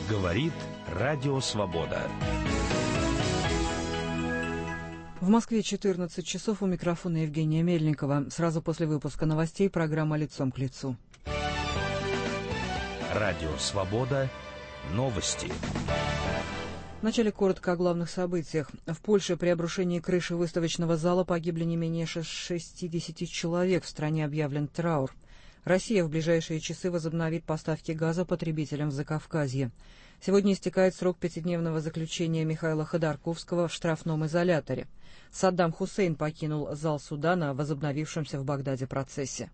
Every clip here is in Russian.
Говорит Радио Свобода. В Москве 14 часов, у микрофона Евгения Мельникова. Сразу после выпуска новостей программа «Лицом к лицу». Радио Свобода. Новости. Вначале коротко о главных событиях. В Польше при обрушении крыши выставочного зала погибли не менее 60 человек. В стране объявлен траур. Россия в ближайшие часы возобновит поставки газа потребителям в Закавказье. Сегодня истекает срок 5-дневного заключения Михаила Ходорковского в штрафном изоляторе. Саддам Хусейн покинул зал суда на возобновившемся в Багдаде процессе.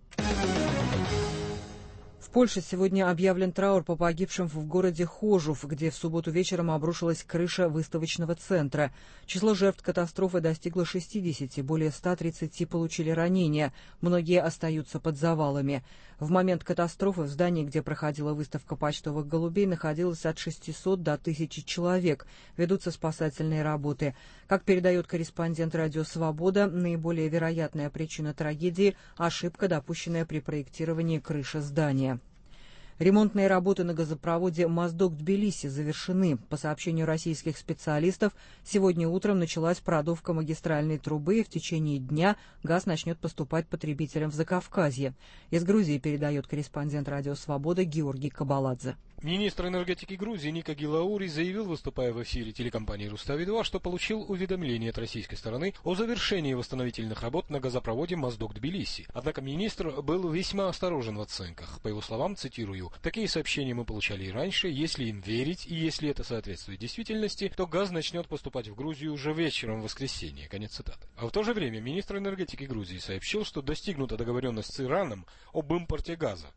В Польше сегодня объявлен траур по погибшим в городе Хожув, где в субботу вечером обрушилась крыша выставочного центра. Число жертв катастрофы достигло 60, более 130 получили ранения, многие остаются под завалами. В момент катастрофы в здании, где проходила выставка почтовых голубей, находилось от 600 до 1000 человек. Ведутся спасательные работы. Как передает корреспондент «Радио Свобода», наиболее вероятная причина трагедии – ошибка, допущенная при проектировании крыши здания. Ремонтные работы на газопроводе Моздок-Тбилиси завершены. По сообщению российских специалистов, сегодня утром началась продувка магистральной трубы, и в течение дня газ начнет поступать потребителям в Закавказье. Из Грузии передает корреспондент «Радио Свобода» Георгий Кабаладзе. Министр энергетики Грузии Ника Гилаури заявил, выступая в эфире телекомпании «Рустави-2», что получил уведомление от российской стороны о завершении восстановительных работ на газопроводе Моздок-Тбилиси. Однако министр был весьма осторожен в оценках. По его словам, цитирую, «Такие сообщения мы получали и раньше. Если им верить, и если это соответствует действительности, то газ начнет поступать в Грузию уже вечером в воскресенье». Конец цитаты. А в то же время министр энергетики Грузии сообщил, что достигнута договоренность с Ираном об импорте газа.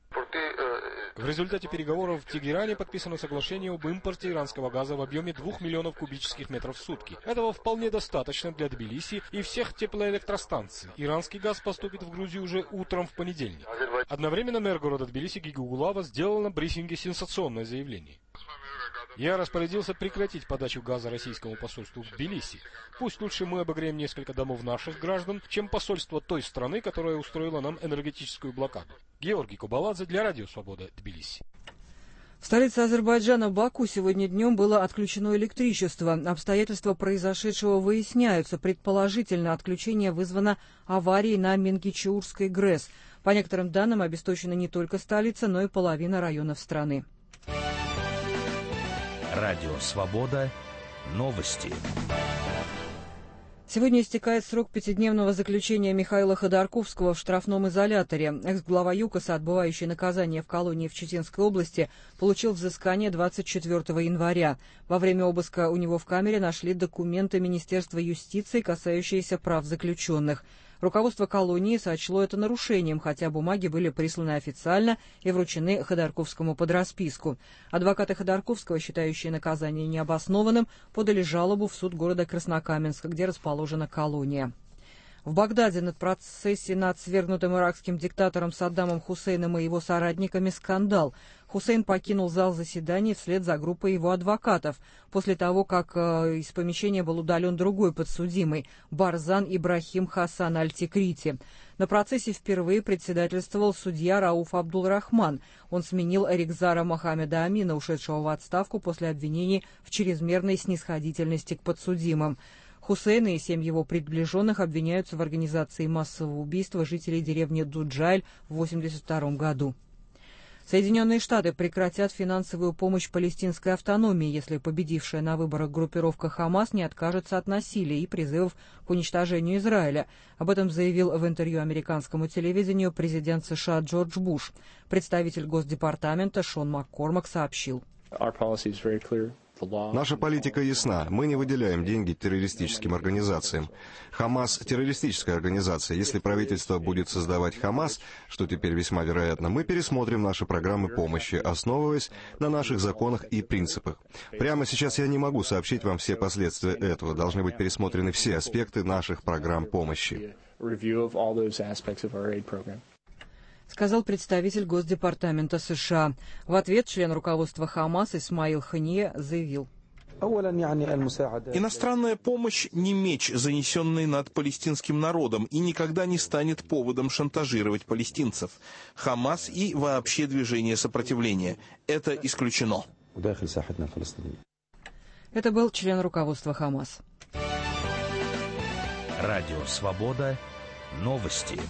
В результате переговоров в Тегеране подписано соглашение об импорте иранского газа в объеме 2 миллионов кубических метров в сутки. Этого вполне достаточно для Тбилиси и всех теплоэлектростанций. Иранский газ поступит в Грузию уже утром в понедельник. Одновременно мэр города Тбилиси Гигу-Гулава сделал на брифинге сенсационное заявление. «Я распорядился прекратить подачу газа российскому посольству в Тбилиси. Пусть лучше мы обогреем несколько домов наших граждан, чем посольство той страны, которая устроила нам энергетическую блокаду». Георгий Кабаладзе для Радио Свобода, Тбилиси. В столице Азербайджана Баку сегодня днем было отключено электричество. Обстоятельства произошедшего выясняются. Предположительно, отключение вызвано аварией на Менгичеурской ГРЭС. По некоторым данным, обесточена не только столица, но и половина районов страны. Радио Свобода. Новости. Сегодня истекает срок 5-дневного заключения Михаила Ходорковского в штрафном изоляторе. Экс-глава ЮКОСа, отбывающий наказание в колонии в Читинской области, получил взыскание 24 января. Во время обыска у него в камере нашли документы Министерства юстиции, касающиеся прав заключенных. Руководство колонии сочло это нарушением, хотя бумаги были присланы официально и вручены Ходорковскому под расписку. Адвокаты Ходорковского, считающие наказание необоснованным, подали жалобу в суд города Краснокаменска, где расположена колония. В Багдаде на процессе над свергнутым иракским диктатором Саддамом Хусейном и его соратниками скандал. Хусейн покинул зал заседаний вслед за группой его адвокатов, после того, как из помещения был удален другой подсудимый – Барзан Ибрахим Хасан Аль-Тикрити. На процессе впервые председательствовал судья Рауф Абдул-Рахман. Он сменил Рикзара Мохаммеда Амина, ушедшего в отставку после обвинений в чрезмерной снисходительности к подсудимым. Хусейна и 7 его приближенных обвиняются в организации массового убийства жителей деревни Дуджайль в 1982 году. Соединенные Штаты прекратят финансовую помощь палестинской автономии, если победившая на выборах группировка Хамас не откажется от насилия и призывов к уничтожению Израиля. Об этом заявил в интервью американскому телевидению президент США Джордж Буш. Представитель Госдепартамента Шон Маккормак сообщил. Наша политика ясна. Мы не выделяем деньги террористическим организациям. Хамас – террористическая организация. Если правительство будет создавать Хамас, что теперь весьма вероятно, мы пересмотрим наши программы помощи, основываясь на наших законах и принципах. Прямо сейчас я не могу сообщить вам все последствия этого. Должны быть пересмотрены все аспекты наших программ помощи. Сказал представитель Госдепартамента США. В ответ член руководства Хамас Исмаил Ханье заявил. Иностранная помощь не меч, занесенный над палестинским народом, и никогда не станет поводом шантажировать палестинцев. Хамас и вообще движение сопротивления. Это исключено. Это был член руководства ХАМАС. Радио «Свобода». Новости.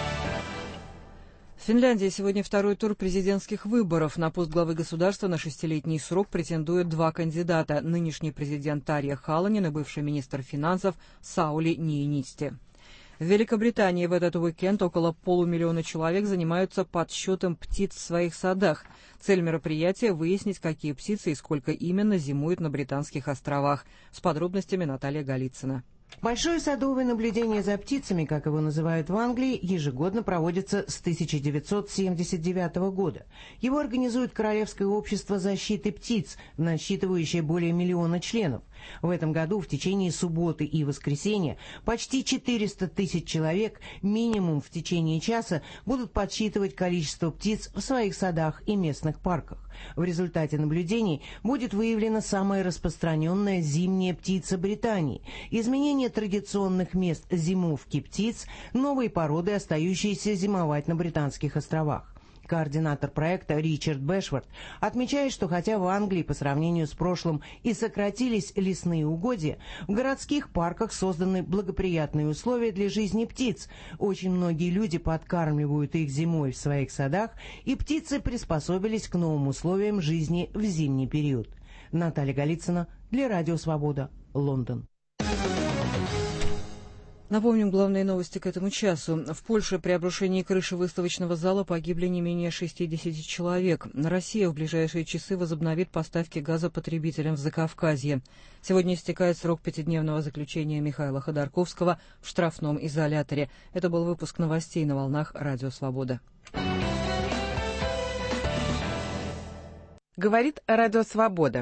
В Финляндии сегодня второй тур президентских выборов. На пост главы государства на 6-летний срок претендуют два кандидата. Нынешний президент Тарья Халонен и бывший министр финансов Саули Ниинисте. В Великобритании в этот уикенд около 500 000 человек занимаются подсчетом птиц в своих садах. Цель мероприятия – выяснить, какие птицы и сколько именно зимуют на Британских островах. С подробностями Наталья Голицына. Большое садовое наблюдение за птицами, как его называют в Англии, ежегодно проводится с 1979 года. Его организует Королевское общество защиты птиц, насчитывающее более 1 миллиона членов. В этом году в течение субботы и воскресенья почти 400 000 человек минимум в течение часа будут подсчитывать количество птиц в своих садах и местных парках. В результате наблюдений будет выявлена самая распространенная зимняя птица Британии, изменение традиционных мест зимовки птиц, новые породы, остающиеся зимовать на Британских островах. Координатор проекта Ричард Бэшворт отмечает, что хотя в Англии по сравнению с прошлым и сократились лесные угодья, в городских парках созданы благоприятные условия для жизни птиц. Очень многие люди подкармливают их зимой в своих садах, и птицы приспособились к новым условиям жизни в зимний период. Наталья Голицына для Радио Свобода, Лондон. Напомним главные новости к этому часу. В Польше при обрушении крыши выставочного зала погибли не менее 60 человек. Россия в ближайшие часы возобновит поставки газа потребителям в Закавказье. Сегодня истекает срок 5-дневного заключения Михаила Ходорковского в штрафном изоляторе. Это был выпуск новостей на волнах Радио Свобода. Говорит Радио Свобода.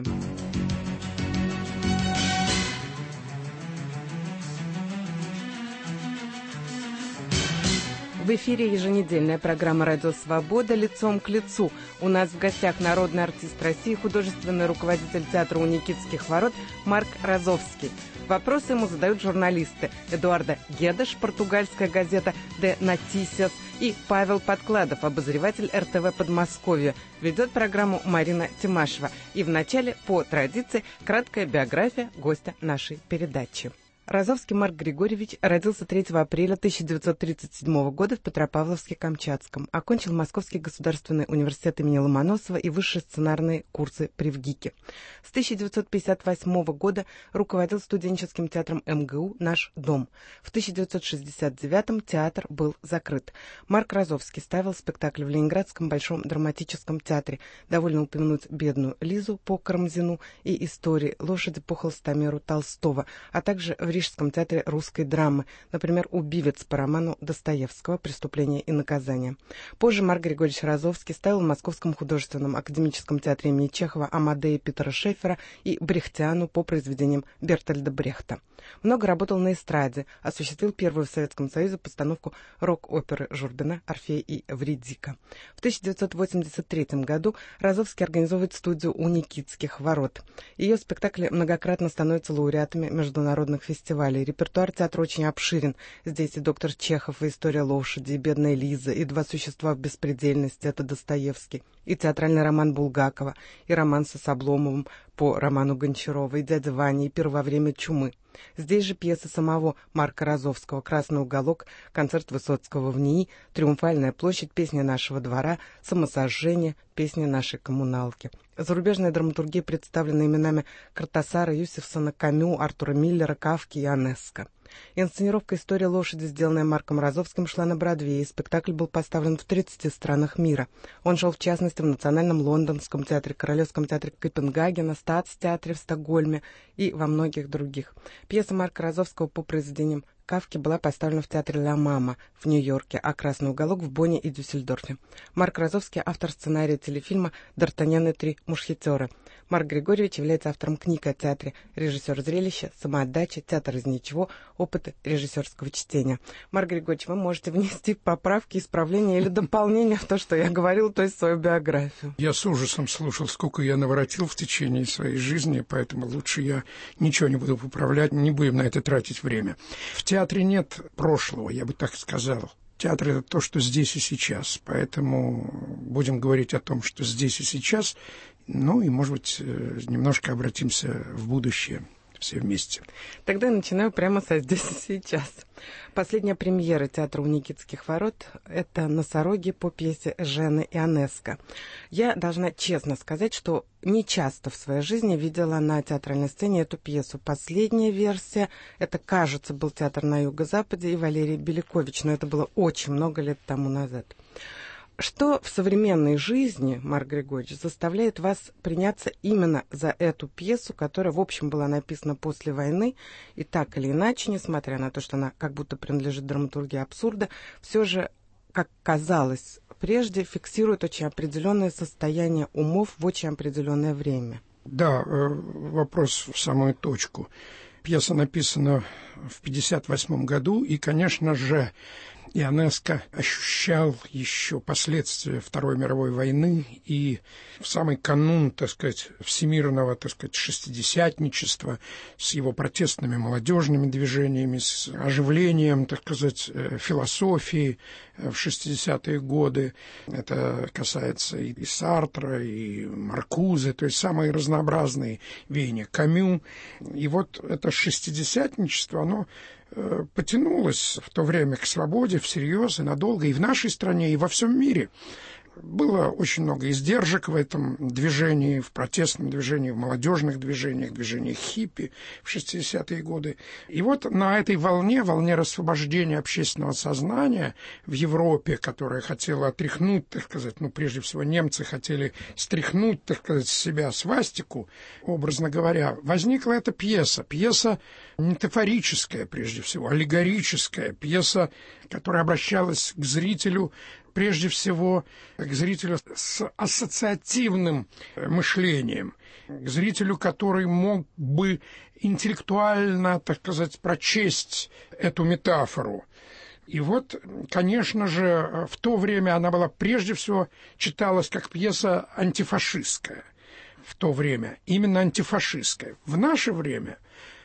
В эфире еженедельная программа «Радио Свобода. Лицом к лицу». У нас в гостях народный артист России, художественный руководитель театра у Никитских ворот Марк Розовский. Вопросы ему задают журналисты Эдуарда Гедеш, португальская газета «Де Нотисиас», и Павел Подкладов, обозреватель РТВ Подмосковья. Ведет программу Марина Тимашева. И в начале, по традиции, краткая биография гостя нашей передачи. Розовский Марк Григорьевич родился 3 апреля 1937 года в Петропавловске-Камчатском. Окончил Московский государственный университет имени Ломоносова и высшие сценарные курсы при ВГИКе. С 1958 года руководил студенческим театром МГУ «Наш дом». В 1969 театр был закрыт. Марк Розовский ставил спектакль в Ленинградском Большом драматическом театре. Довольно упомянуть «Бедную Лизу» по Карамзину и «Истории лошади» по Холстомеру Толстого, а также в Рижском театре русской драмы, например, «Убивец» по роману Достоевского «Преступление и наказание». Позже Марк Григорьевич Розовский ставил в Московском художественном академическом театре имени Чехова Амадея Питера Шеффера и Брехтиану по произведениям Бертольда Брехта. Много работал на эстраде, осуществил первую в Советском Союзе постановку рок-оперы Журбина «Орфей и Эвридика». В 1983 году Розовский организовывает студию у Никитских ворот. Ее спектакли многократно становятся лауреатами международных фестивалей. Репертуар театра очень обширен. Здесь и «Доктор Чехов», и «История лошади», и «Бедная Лиза», и «Два существа в беспредельности» — это Достоевский, и театральный роман Булгакова, и романсы с Обломовым по роману Гончарова, и «Дядя Ваня», и «Пир во время чумы». Здесь же пьесы самого Марка Розовского: «Красный уголок», концерт Высоцкого в НИИ, «Триумфальная площадь», «Песня нашего двора», «Самосожжение», «Песня нашей коммуналки». Зарубежная драматургия представлена именами Картасара, Юсефсона, Камю, Артура Миллера, Кафки и Ионеско. Инсценировка «История лошади», сделанная Марком Розовским, шла на Бродвее, и спектакль был поставлен в 30 странах мира. Он шел, в частности, в Национальном лондонском театре, Королевском театре Копенгагена, Статс-театре в Стокгольме и во многих других. Пьеса Марка Розовского по произведениям Кафки была поставлена в театре «Ла Мама» в Нью-Йорке, а «Красный уголок» в Бонне и Дюссельдорфе. Марк Розовский — автор сценария телефильма «Д'Артаньян и три мушкетера». Марк Григорьевич является автором книг о театре, режиссер зрелища, самоотдача, театр из ничего, опыты режиссерского чтения. Марк Григорьевич, вы можете внести поправки, исправления или дополнения в то, что я говорил, то есть свою биографию. Я с ужасом слушал, сколько я наворотил в течение своей жизни, поэтому лучше я ничего не буду поправлять, не будем на это тратить время. В театре нет прошлого, я бы так сказал. Театр — это то, что здесь и сейчас, поэтому будем говорить о том, что здесь и сейчас. Ну и, может быть, немножко обратимся в будущее все вместе. Тогда я начинаю прямо со «Здесь и сейчас». Последняя премьера театра у Никитских ворот – это «Носороги» по пьесе Жены Ионеско. Я должна честно сказать, что не часто в своей жизни видела на театральной сцене эту пьесу. Последняя версия – это, кажется, был театр на Юго-Западе и Валерий Белякович, но это было очень много лет тому назад. Что в современной жизни, Марк Григорьевич, заставляет вас приняться именно за эту пьесу, которая, в общем, была написана после войны, и так или иначе, несмотря на то, что она как будто принадлежит драматургии абсурда, все же, как казалось прежде, фиксирует очень определенное состояние умов в очень определенное время? Да, вопрос в самую точку. Пьеса написана в 1958 году, и, конечно же, Ионеско ощущал еще последствия Второй мировой войны, и в самый канун, так сказать, всемирного, так сказать, шестидесятничества с его протестными молодежными движениями, с оживлением, так сказать, философии в 60-е годы. Это касается и Сартра, и Маркузе, то есть самые разнообразные веяния, Камю. И вот это шестидесятничество, оно потянулось в то время к свободе всерьез и надолго и в нашей стране, и во всем мире. Было очень много издержек в этом движении, в протестном движении, в молодежных движениях, движениях хиппи в 60-е годы. И вот на этой волне рассвобождения общественного сознания в Европе, которая хотела отряхнуть, так сказать, прежде всего немцы хотели стряхнуть, так сказать, с себя свастику, образно говоря, возникла эта пьеса. Пьеса метафорическая, прежде всего, аллегорическая, пьеса, которая обращалась к зрителю, прежде всего, к зрителю с ассоциативным мышлением, к зрителю, который мог бы интеллектуально, так сказать, прочесть эту метафору. И вот, конечно же, в то время она была прежде всего читалась как пьеса антифашистская. В то время именно антифашистская. В наше время,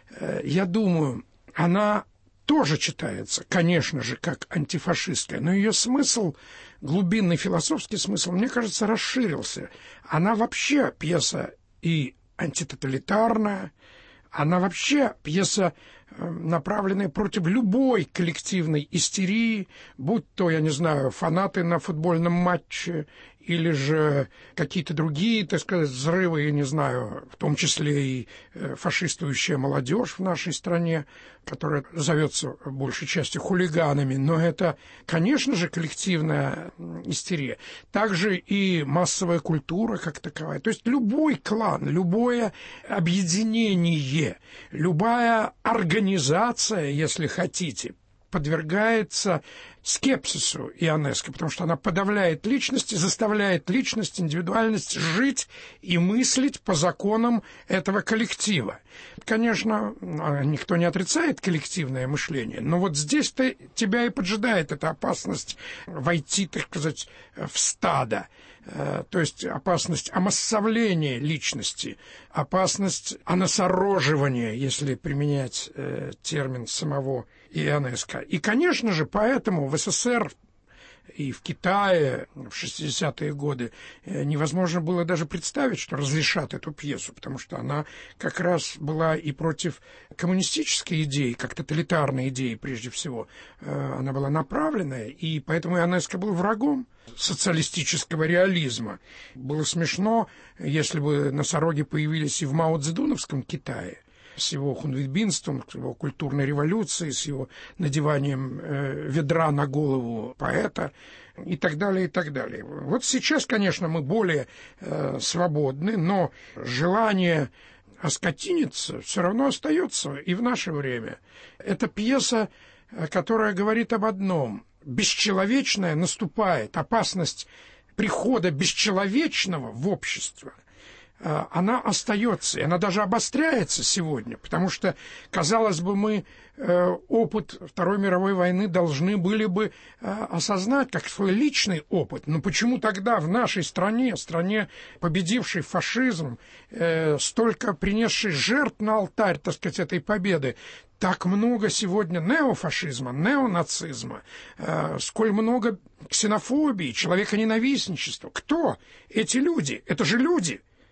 я думаю, она тоже читается, конечно же, как антифашистская, но ее смысл, глубинный философский смысл, мне кажется, расширился. Она вообще пьеса и антитоталитарная, она вообще пьеса, направленная против любой коллективной истерии, будь то, я не знаю, фанаты на футбольном матче или же какие-то другие, так сказать, взрывы, я не знаю, в том числе и фашистующая молодежь в нашей стране, которая зовется большей частью хулиганами, но это, конечно же, коллективная истерия. Также и массовая культура как таковая. То есть любой клан, любое объединение, любая организация, если хотите, подвергается скепсису Ионеско, потому что она подавляет личность и заставляет личность, индивидуальность жить и мыслить по законам этого коллектива. Конечно, никто не отрицает коллективное мышление, но вот здесь-то тебя и поджидает эта опасность войти, так сказать, в стадо. То есть опасность омассовления личности, опасность оносороживания, если применять термин самого Ионеско. И, конечно же, поэтому в СССР и в Китае в 60-е годы невозможно было даже представить, что разрешат эту пьесу, потому что она как раз была и против коммунистической идеи, как тоталитарной идеи прежде всего. Она была направленная, и поэтому Ионеско был врагом социалистического реализма. Было смешно, если бы носороги появились и в мао-цзэдуновском Китае, с его хунвейбинством, с его культурной революцией, с его надеванием ведра на голову поэта и так далее, и так далее. Вот сейчас, конечно, мы более свободны, но желание оскотиниться все равно остается и в наше время. Это пьеса, которая говорит об одном. Бесчеловечное наступает, опасность прихода бесчеловечного в общество, она остается, и она даже обостряется сегодня, потому что, казалось бы, мы опыт Второй мировой войны должны были бы осознать как свой личный опыт. Но почему тогда в нашей стране, стране, победившей фашизм, столько принесшей жертв на алтарь, так сказать, этой победы, так много сегодня неофашизма, неонацизма, сколь много ксенофобии, человеконенавистничества? Кто эти люди? Это же люди.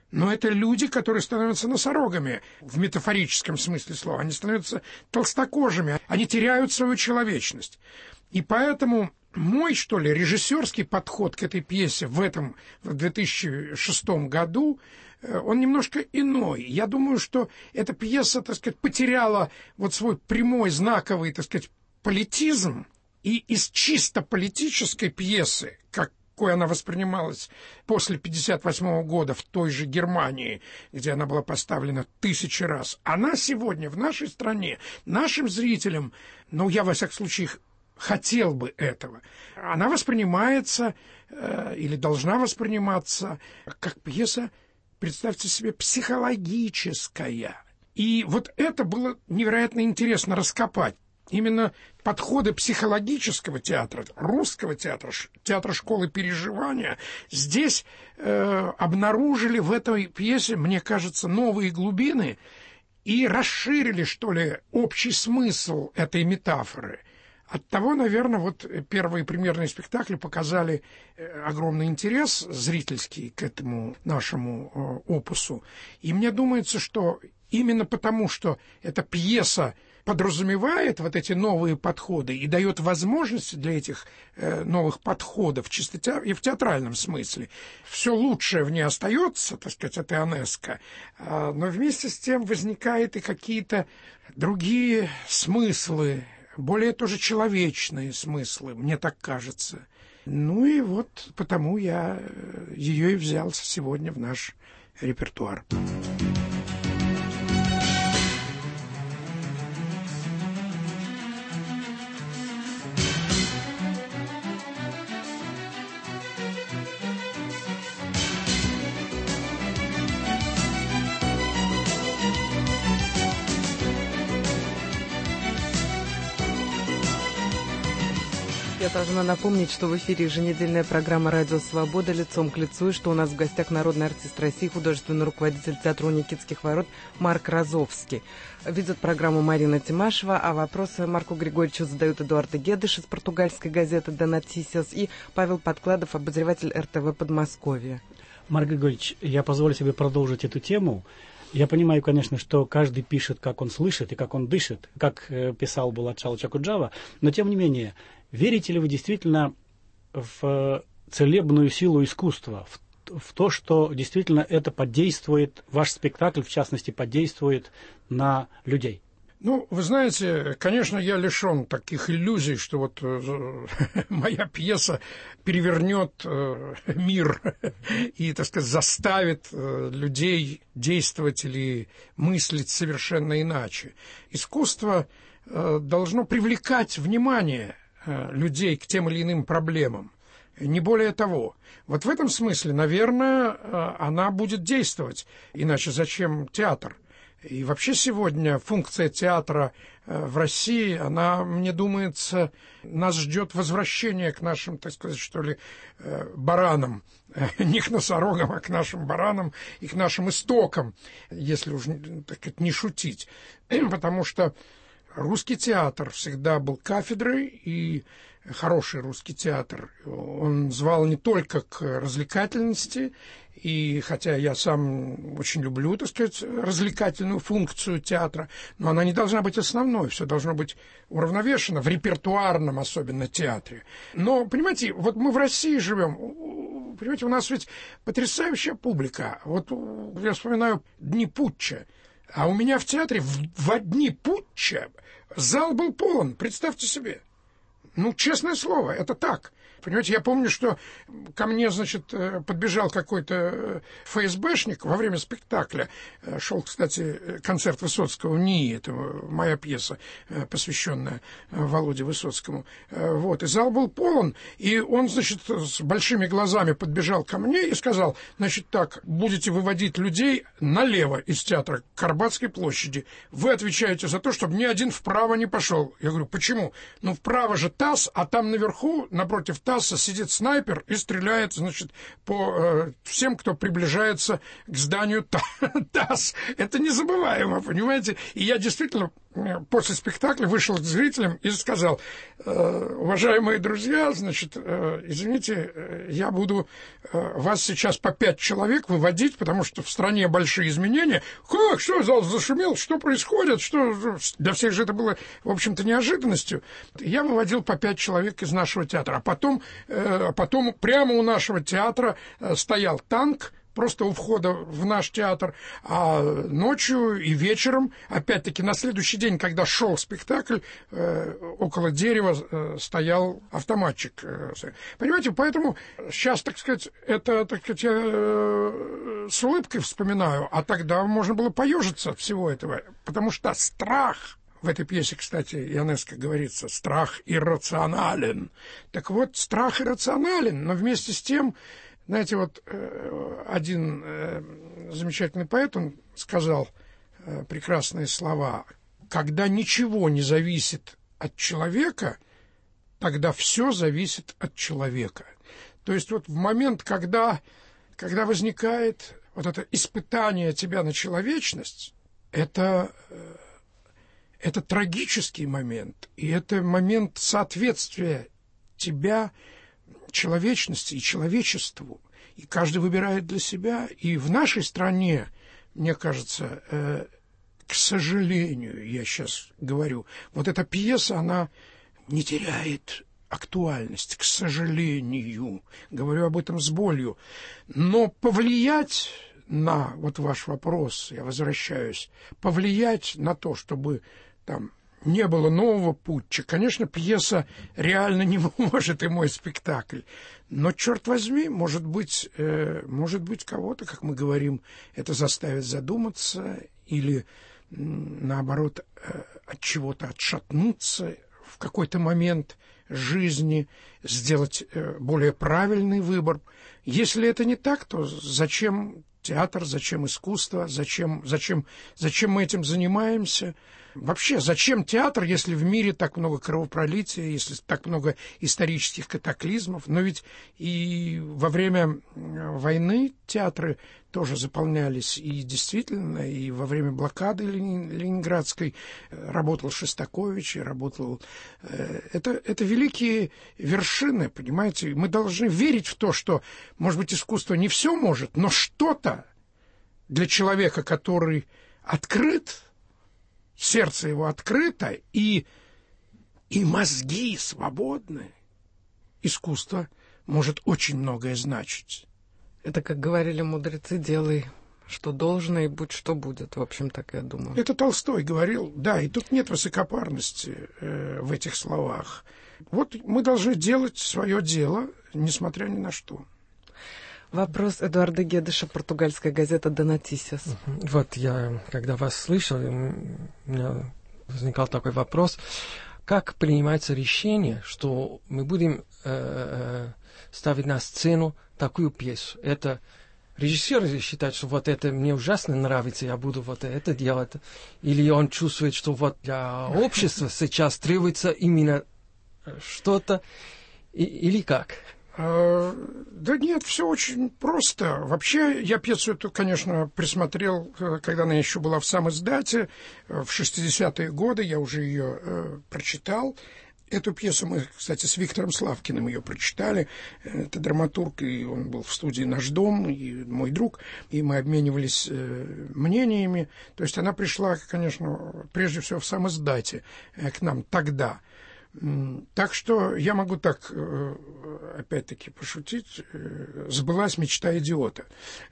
Но это люди, которые становятся носорогами в метафорическом смысле слова. Они становятся толстокожими, они теряют свою человечность. И поэтому мой, что ли, режиссерский подход к этой пьесе в 2006 году, он немножко иной. Я думаю, что эта пьеса, так сказать, потеряла вот свой прямой, знаковый, так сказать, политизм, и из чисто политической пьесы, какой она воспринималась после 1958 года в той же Германии, где она была поставлена 1000 раз, она сегодня в нашей стране, нашим зрителям, ну, я, во всяком случае, хотел бы этого, она воспринимается или должна восприниматься как пьеса, представьте себе, психологическая. И вот это было невероятно интересно раскопать. Именно подходы психологического театра, русского театра, театра школы переживания, здесь обнаружили в этой пьесе, мне кажется, новые глубины и расширили, что ли, общий смысл этой метафоры. Оттого, наверное, вот первые премьерные спектакли показали огромный интерес зрительский к этому нашему опусу. И мне думается, что именно потому, что эта пьеса подразумевает вот эти новые подходы и дает возможности для этих новых подходов чисто и в театральном смысле. Все лучшее в ней остается, так сказать, это ионеско, но вместе с тем возникают и какие-то другие смыслы, более тоже человечные смыслы, мне так кажется. Ну и вот потому я ее и взял сегодня в наш репертуар. Я должна напомнить, что в эфире еженедельная программа «Радио Свобода. Лицом к лицу», и что у нас в гостях народный артист России, художественный руководитель театра у Никитских ворот Марк Розовский. Ведет программу Марина Тимашева, а вопросы Марку Григорьевичу задают Эдуард Гедыш из португальской газеты «Да Нотисиас» и Павел Подкладов, обозреватель РТВ Подмосковья. Марк Григорьевич, я позволю себе продолжить эту тему. Я понимаю, конечно, что каждый пишет, как он слышит и как он дышит, как писал Булат-Шал Чакуджава, но тем не менее, верите ли вы действительно в целебную силу искусства, в то, что действительно это подействует, ваш спектакль, в частности, подействует на людей? Ну, вы знаете, конечно, я лишен таких иллюзий, что вот моя пьеса перевернет мир и, так сказать, заставит людей действовать или мыслить совершенно иначе. Искусство должно привлекать внимание людей к тем или иным проблемам. Не более того. Вот в этом смысле, наверное, она будет действовать. Иначе зачем театр? И вообще сегодня функция театра в России, она, мне думается, нас ждет возвращение к нашим, так сказать, что ли, баранам. Не к носорогам, а к нашим баранам и к нашим истокам, если уж, так сказать, не шутить. Потому что русский театр всегда был кафедрой, и хороший русский театр, он звал не только к развлекательности, и хотя я сам очень люблю, так сказать, развлекательную функцию театра, но она не должна быть основной, все должно быть уравновешено в репертуарном особенно театре. Но, понимаете, вот мы в России живем, понимаете, у нас ведь потрясающая публика. Вот я вспоминаю дни путча, а у меня в театре в дни путча зал был полон, представьте себе. Ну, честное слово, это так. Понимаете, я помню, что ко мне, значит, подбежал какой-то ФСБшник во время спектакля. Шел, кстати, концерт Высоцкого в НИИ, это моя пьеса, посвященная Володе Высоцкому. Вот, и зал был полон, и он, значит, с большими глазами подбежал ко мне и сказал, значит, так, будете выводить людей налево из театра к Арбатской площади. Вы отвечаете за то, чтобы ни один вправо не пошел. Я говорю, почему? Ну, вправо же ТАСС, а там наверху, напротив ТАССа, сидит снайпер и стреляет, значит, по всем, кто приближается к зданию ТАСС. Это незабываемо, понимаете? И я действительно после спектакля вышел к зрителям и сказал: уважаемые друзья, значит, извините, я буду вас сейчас по 5 человек выводить, потому что в стране большие изменения. Как? Что, зал зашумел? Что происходит? Что? Для всех же это было, в общем-то, неожиданностью. Я выводил по 5 человек из нашего театра. А потом прямо у нашего театра стоял танк, просто у входа в наш театр, а ночью и вечером, опять-таки на следующий день, когда шел спектакль, около дерева стоял автоматчик. Понимаете, поэтому сейчас, так сказать, это, так сказать, я с улыбкой вспоминаю, а тогда можно было поежиться от всего этого, потому что страх... В этой пьесе, кстати, Ионеско говорится: страх иррационален. Так вот, страх иррационален, но вместе с тем, знаете, вот один замечательный поэт, он сказал прекрасные слова: когда ничего не зависит от человека, тогда все зависит от человека. То есть вот в момент, когда возникает вот это испытание тебя на человечность, это трагический момент, и это момент соответствия тебя человечности и человечеству, и каждый выбирает для себя. И в нашей стране, мне кажется, к сожалению, я сейчас говорю, вот эта пьеса, она не теряет актуальность, к сожалению, говорю об этом с болью, но повлиять на, вот ваш вопрос, я возвращаюсь, повлиять на то, чтобы там не было нового путча. Конечно, пьеса реально не может, и мой спектакль. Но, черт возьми, может быть, кого-то, как мы говорим, это заставит задуматься или, наоборот, от чего-то отшатнуться в какой-то момент жизни, сделать более правильный выбор. Если это не так, то зачем театр, зачем искусство, зачем мы этим занимаемся? Вообще, зачем театр, если в мире так много кровопролития, если так много исторических катаклизмов? Но ведь и во время войны театры тоже заполнялись, и действительно, и во время блокады ленинградской работал Шостакович, и работал... Это великие вершины, понимаете? Мы должны верить в то, что, может быть, искусство не все может, но что-то для человека, который открыт, сердце его открыто, и мозги свободны, искусство может очень многое значить. Это, как говорили мудрецы, делай, что должно, и будь что будет. В общем, так я думаю. Это Толстой говорил, да, и тут нет высокопарности в этих словах. Вот мы должны делать свое дело, несмотря ни на что. Вопрос Эдуарда Гедеша, португальская газета «Донатисиас». Вот я, когда вас слышал, у меня возникал такой вопрос. Как принимается решение, что мы будем ставить на сцену такую пьесу? Это режиссер считает, что вот это мне ужасно нравится, я буду вот это делать? Или он чувствует, что вот для общества сейчас требуется именно что-то? Или как? Да нет, все очень просто. Вообще, я пьесу эту, конечно, присмотрел, когда она еще была в самиздате, в 60-е годы, я уже ее прочитал. Эту пьесу мы, кстати, с Виктором Славкиным ее прочитали. Это драматург, и он был в студии «Наш дом», и мой друг, и мы обменивались мнениями. То есть она пришла, конечно, прежде всего в самиздате к нам тогда. Так что я могу так, опять-таки, пошутить. Сбылась мечта идиота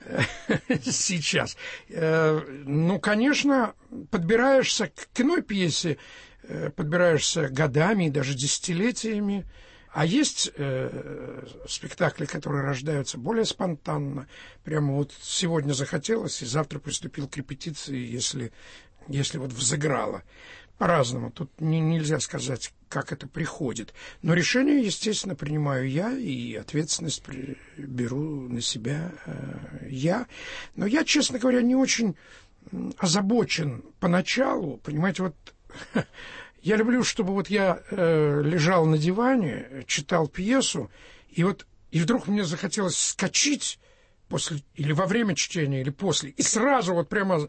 сейчас. Ну, конечно, подбираешься к иной пьесе, подбираешься годами и даже десятилетиями. А есть спектакли, которые рождаются более спонтанно. Прямо вот сегодня захотелось, и завтра приступил к репетиции, если вот взыграло. По-разному. Тут нельзя сказать, как это приходит. Но решение, естественно, принимаю я, и ответственность беру на себя я. Но я, честно говоря, не очень озабочен поначалу. Понимаете, вот я люблю, чтобы вот я лежал на диване, читал пьесу, и вдруг мне захотелось вскочить после, или во время чтения, или после, и сразу вот прямо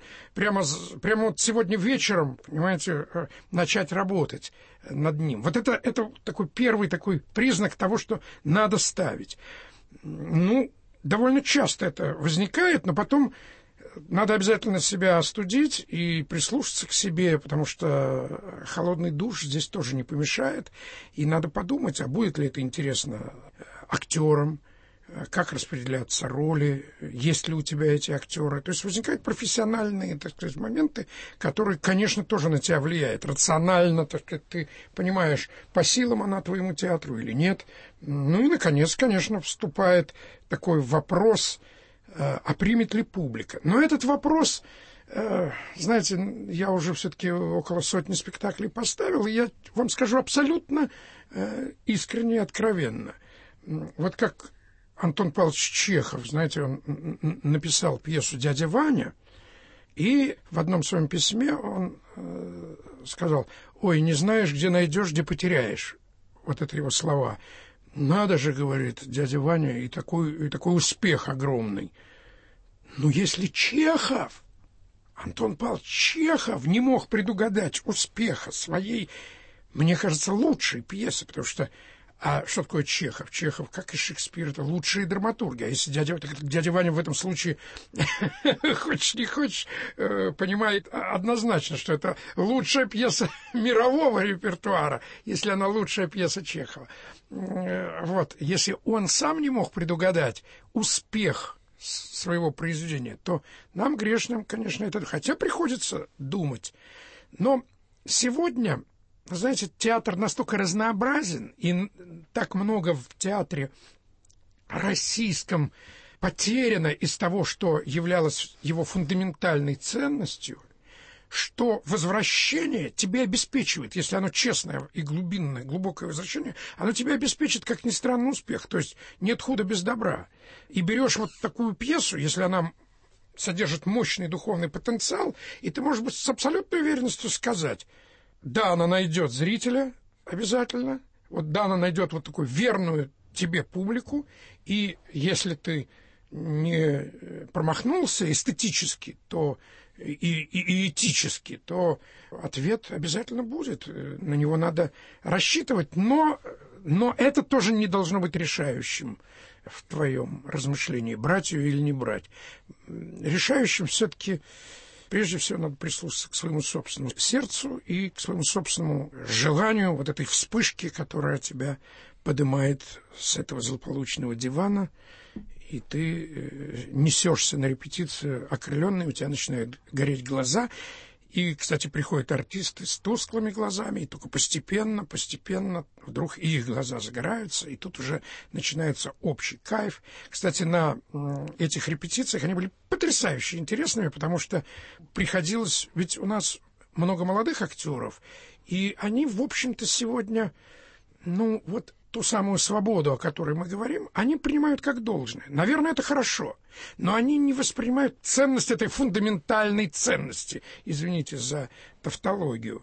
вот сегодня вечером, понимаете, начать работать над ним. Вот это такой первый такой признак того, что надо ставить. Ну, довольно часто это возникает, но потом надо обязательно себя остудить и прислушаться к себе, потому что холодный душ здесь тоже не помешает. И надо подумать, а будет ли это интересно актерам, как распределяться роли, есть ли у тебя эти актеры. То есть возникают профессиональные, так сказать, моменты, которые, конечно, тоже на тебя влияют. Рационально, так сказать, ты понимаешь, по силам она твоему театру или нет. Ну и, наконец, конечно, вступает такой вопрос, а примет ли публика. Но этот вопрос, знаете, я уже все-таки около сотни спектаклей поставил, и я вам скажу абсолютно искренне и откровенно. Вот как Антон Павлович Чехов, знаете, он написал пьесу «Дядя Ваня», и в одном своем письме он сказал: «Ой, не знаешь, где найдешь, где потеряешь». Вот это его слова. «Надо же, — говорит дядя Ваня, — и такой успех огромный». Но если Чехов, Антон Павлович Чехов, не мог предугадать успеха своей, мне кажется, лучшей пьесы, потому что... А что такое Чехов? Чехов, как и Шекспир, это лучшие драматурги. А если дядя Ваня в этом случае, хочешь не хочешь, понимает однозначно, что это лучшая пьеса мирового репертуара, если она лучшая пьеса Чехова. Вот. Если он сам не мог предугадать успех своего произведения, то нам, грешным, конечно, это... Хотя приходится думать. Но сегодня... Вы знаете, театр настолько разнообразен, и так много в театре российском потеряно из того, что являлось его фундаментальной ценностью, что возвращение тебе обеспечивает, если оно честное и глубинное, глубокое возвращение, оно тебе обеспечит, как ни странно, успех. То есть нет худа без добра. И берешь вот такую пьесу, если она содержит мощный духовный потенциал, и ты можешь быть с абсолютной уверенностью сказать: да, она найдет зрителя обязательно, вот да, она найдет вот такую верную тебе публику, и если ты не промахнулся эстетически, то и этически, то ответ обязательно будет. На него надо рассчитывать, но это тоже не должно быть решающим в твоем размышлении, брать ее или не брать. Решающим все-таки... Прежде всего, надо прислушаться к своему собственному сердцу и к своему собственному желанию, вот этой вспышки, которая тебя поднимает с этого злополучного дивана, и ты несешься на репетицию окрыленный, у тебя начинают гореть глаза. И, кстати, приходят артисты с тусклыми глазами, и только постепенно вдруг и их глаза загораются, и тут уже начинается общий кайф. Кстати, на этих репетициях они были потрясающе интересными, потому что приходилось... Ведь у нас много молодых актеров, и они, в общем-то, сегодня, ну, вот ту самую свободу, о которой мы говорим, они принимают как должное. Наверное, это хорошо, но они не воспринимают ценность этой фундаментальной ценности. Извините за тавтологию.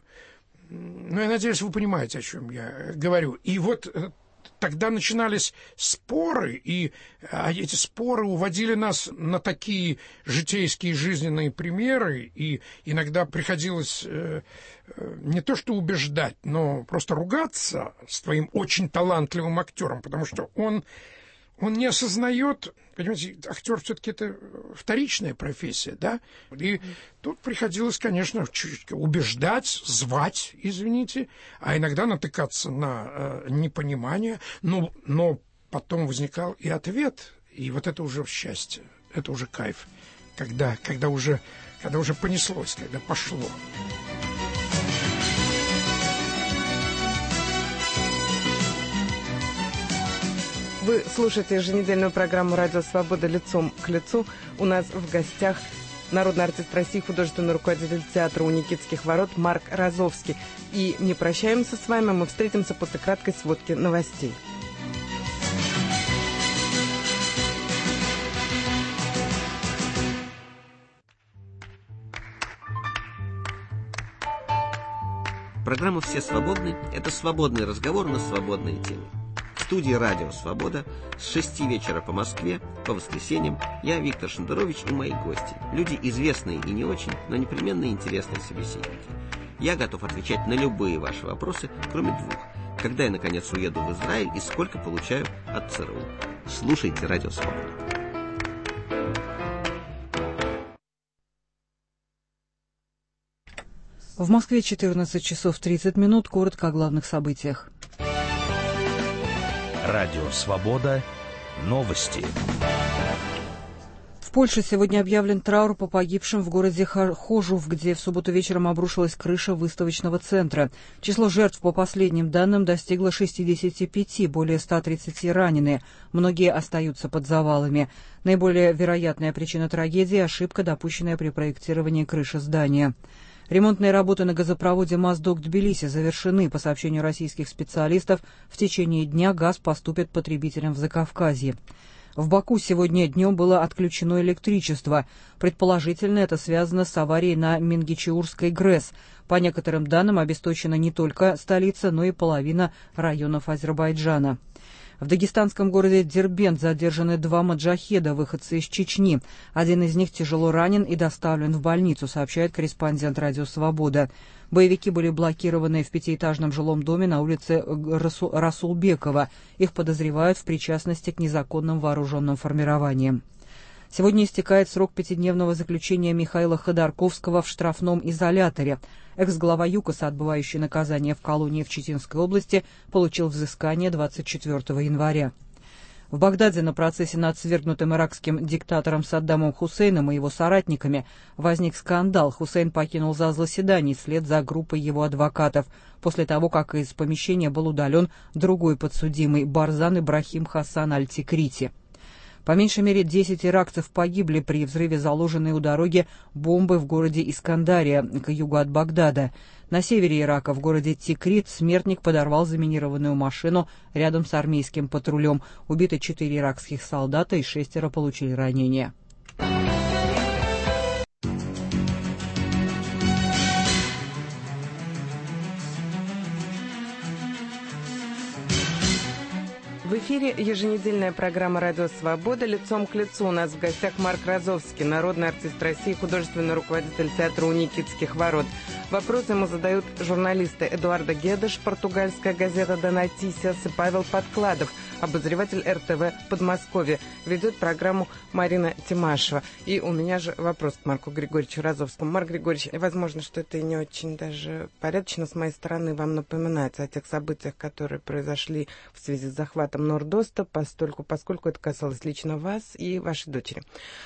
Но я надеюсь, вы понимаете, о чем я говорю. И вот тогда начинались споры, и эти споры уводили нас на такие житейские жизненные примеры, и иногда приходилось не то что убеждать, но просто ругаться с твоим очень талантливым актером, потому что он не осознает, понимаете, актер все-таки это вторичная профессия, да, и тут приходилось, конечно, чуть-чуть убеждать, звать, извините, а иногда натыкаться на непонимание, но потом возникал и ответ, и вот это уже счастье, это уже кайф, когда уже понеслось, когда пошло. Вы слушаете еженедельную программу «Радио Свобода. Лицом к лицу». У нас в гостях народный артист России, художественный руководитель театра у Никитских ворот Марк Розовский. И не прощаемся с вами, мы встретимся после краткой сводки новостей. Программа «Все свободны» — это свободный разговор на свободные темы. студии «Радио Свобода» с 6 вечера по Москве, по воскресеньям, я, Виктор Шендерович, и мои гости. Люди известные и не очень, но непременно интересные собеседники. Я готов отвечать на любые ваши вопросы, кроме двух. Когда я, наконец, уеду в Израиль и сколько получаю от ЦРУ. Слушайте «Радио Свобода». В Москве 14 часов 30 минут. Коротко о главных событиях. Радио «Свобода». Новости. В Польше сегодня объявлен траур по погибшим в городе Хожув, где в субботу вечером обрушилась крыша выставочного центра. Число жертв, по последним данным, достигло 65, более 130 ранены. Многие остаются под завалами. Наиболее вероятная причина трагедии – ошибка, допущенная при проектировании крыши здания. Ремонтные работы на газопроводе Моздок-Тбилиси завершены. По сообщению российских специалистов, в течение дня газ поступит потребителям в Закавказье. В Баку сегодня днем было отключено электричество. Предположительно, это связано с аварией на Мингичиурской ГРЭС. По некоторым данным, обесточена не только столица, но и половина районов Азербайджана. В дагестанском городе Дербент задержаны 2 маджахеда, выходцы из Чечни. Один из них тяжело ранен и доставлен в больницу, сообщает корреспондент «Радио Свобода». Боевики были блокированы в 5-этажном жилом доме на улице Расулбекова. Их подозревают в причастности к незаконным вооруженным формированиям. Сегодня истекает срок 5-дневного заключения Михаила Ходорковского в штрафном изоляторе. Экс-глава ЮКОСа, отбывающий наказание в колонии в Читинской области, получил взыскание 24 января. В Багдаде на процессе над свергнутым иракским диктатором Саддамом Хусейном и его соратниками возник скандал. Хусейн покинул зал заседаний вслед за группой его адвокатов, после того, как из помещения был удален другой подсудимый Барзан Ибрахим Хасан Аль-Тикрити. По меньшей мере 10 иракцев погибли при взрыве заложенной у дороги бомбы в городе Искандария, к югу от Багдада. На севере Ирака, в городе Тикрит, смертник подорвал заминированную машину рядом с армейским патрулем. Убиты 4 иракских солдата и 6 получили ранения. В эфире еженедельная программа «Радио Свобода». Лицом к лицу у нас в гостях Марк Разовский, народный артист России, художественный руководитель театра у Никитских ворот. Вопросы ему задают журналисты Эдуарда Гедеш, португальская газета «Донатисиас», и Павел Подкладов, обозреватель РТВ Подмосковье. Ведет программу Марина Тимашева. И у меня же вопрос к Марку Григорьевичу Разовскому. Марк Григорьевич, возможно, что это и не очень даже порядочно с моей стороны вам напоминать о тех событиях, которые произошли в связи с захватом Нордоста, поскольку это касалось лично вас и вашей дочери.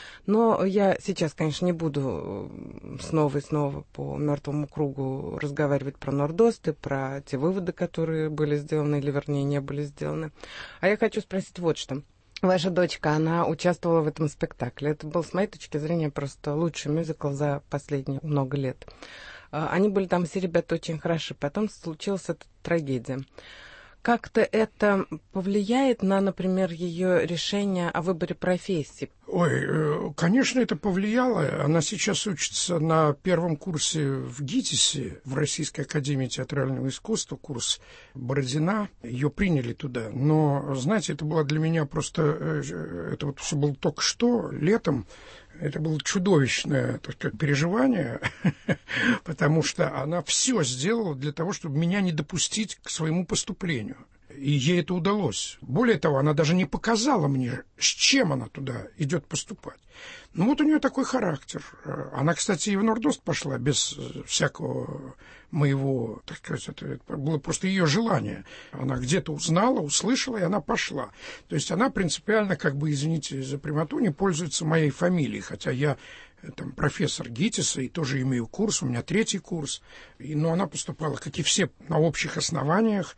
Но я сейчас, конечно, не буду снова и снова по мертвому кругу разговаривать про Нордост и про те выводы, которые были сделаны или, вернее, не были сделаны. А я хочу спросить вот что. Ваша дочка, она участвовала в этом спектакле. Это был, с моей точки зрения, просто лучший мюзикл за последние много лет. Они были там, все ребята, очень хороши. Потом случилась эта трагедия. Как-то это повлияет на, например, ее решение о выборе профессии? Ой, конечно, это повлияло. Она сейчас учится на первом курсе в ГИТИСе, в Российской академии театрального искусства, курс Бородина. Ее приняли туда. Но, знаете, это было для меня просто... Это вот все было только что, летом. Это было чудовищное, так сказать, переживание, потому что она все сделала для того, чтобы меня не допустить к своему поступлению. И ей это удалось. Более того, она даже не показала мне, с чем она туда идет поступать. Ну вот у нее такой характер. Она, кстати, и в Нордост пошла без всякого моего, так сказать, это было просто ее желание. Она где-то узнала, услышала, и она пошла. То есть она принципиально, как бы, извините за прямоту, не пользуется моей фамилией, хотя я там профессор ГИТИСа и тоже имею курс, у меня 3-й курс. Но она поступала, как и все, на общих основаниях,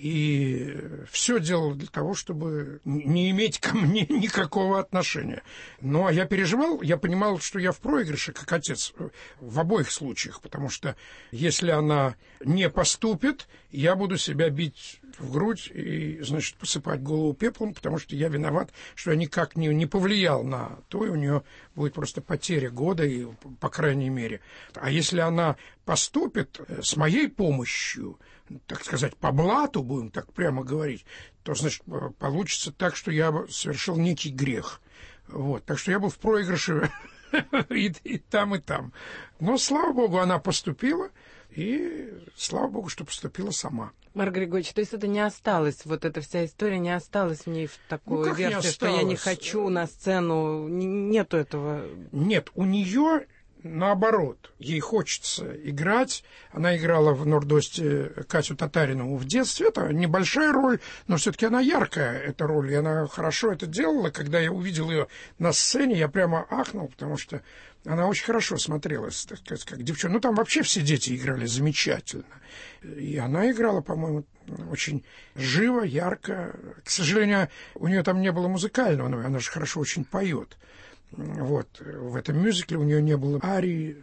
и все делала для того, чтобы не иметь ко мне никакого отношения. Ну, а я переживал, я понимал, что я в проигрыше, как отец, в обоих случаях, потому что если она не поступит, я буду себя бить в грудь и, значит, посыпать голову пеплом, потому что я виноват, что я никак не повлиял на то, и у нее будет просто потеря года, и, по крайней мере. А если она поступит с моей помощью, так сказать, по блату, будем так прямо говорить, то, значит, получится так, что я совершил некий грех. Вот. Так что я был в проигрыше и там, и там. Но, слава богу, она поступила, и слава богу, что поступила сама. Марк Григорьевич, то есть это не осталось, вот эта вся история не осталась в ней в такой версии, что я не хочу на сцену, нету этого? Нет, у нее наоборот, ей хочется играть. Она играла в Нордосте Катю Татаринову в детстве. Это небольшая роль, но все-таки она яркая, эта роль, и она хорошо это делала. Когда я увидел ее на сцене, я прямо ахнул, потому что она очень хорошо смотрелась, так сказать, как девчонка. Ну, там вообще все дети играли замечательно. И она играла, по-моему, очень живо, ярко. К сожалению, у нее там не было музыкального, но она же хорошо очень поет. Вот, в этом мюзикле у нее не было арии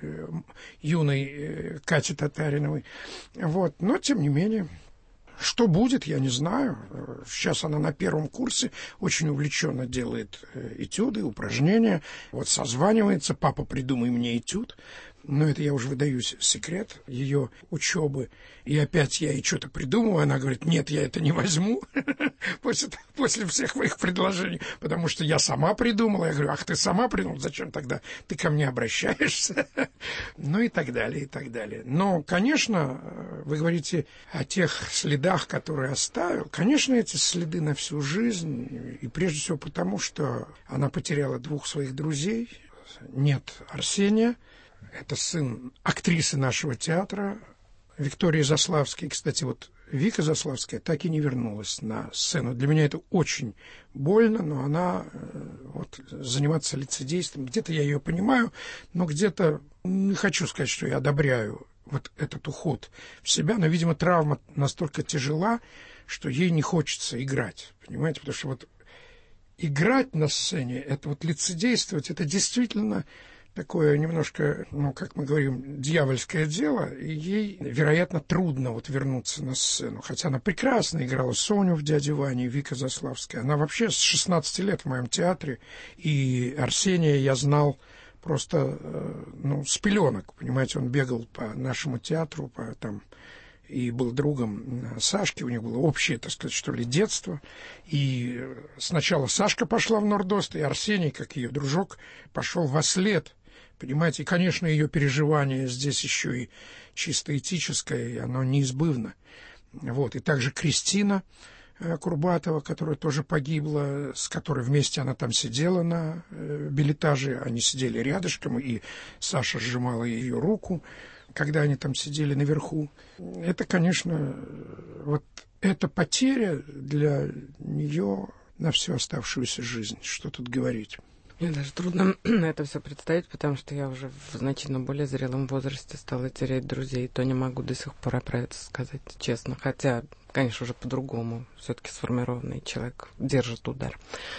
юной Кати Татариновой. Вот, но, тем не менее, что будет, я не знаю. Сейчас она на первом курсе очень увлеченно делает этюды, упражнения. Вот созванивается: папа, придумай мне этюд. Но это я уже выдаю секрет ее учебы. И опять я ей что-то придумываю. Она говорит: нет, я это не возьму после всех моих предложений, потому что я сама придумала. Я говорю: ах, ты сама придумала? Зачем тогда ты ко мне обращаешься? Ну и так далее, и так далее. Но, конечно, вы говорите о тех следах, которые оставил. Конечно, эти следы на всю жизнь. И прежде всего потому, что она потеряла двух своих друзей. Нет Арсения. Это сын актрисы нашего театра Виктории Заславской. Кстати, вот Вика Заславская так и не вернулась на сцену. Для меня это очень больно, но она вот заниматься лицедейством. Где-то я ее понимаю, но где-то не хочу сказать, что я одобряю вот этот уход в себя. Но, видимо, травма настолько тяжела, что ей не хочется играть. Понимаете? Потому что вот играть на сцене, это вот лицедействовать, это действительно такое немножко, ну, как мы говорим, дьявольское дело, и ей, вероятно, трудно вот вернуться на сцену. Хотя она прекрасно играла Соню в «Дяде Ване», Вика Заславская. Она вообще с 16 лет в моем театре, и Арсения я знал просто, ну, с пеленок, понимаете, он бегал по нашему театру, по там, и был другом Сашки, у них было общее, так сказать, что ли, детство. И сначала Сашка пошла в Нордост, и Арсений, как ее дружок, пошел во след. Понимаете, и, конечно, ее переживание здесь еще и чисто этическое, и оно неизбывно. Вот. И также Кристина Курбатова, которая тоже погибла, с которой вместе она там сидела на билетаже, они сидели рядышком, и Саша сжимала ее руку, когда они там сидели наверху. Это, конечно, вот эта потеря для нее на всю оставшуюся жизнь. Что тут говорить? Мне даже трудно это все представить, потому что я уже в значительно более зрелом возрасте стала терять друзей. То не могу до сих пор оправиться, сказать честно. Хотя, конечно, уже по-другому. Все-таки сформированный человек держит удар.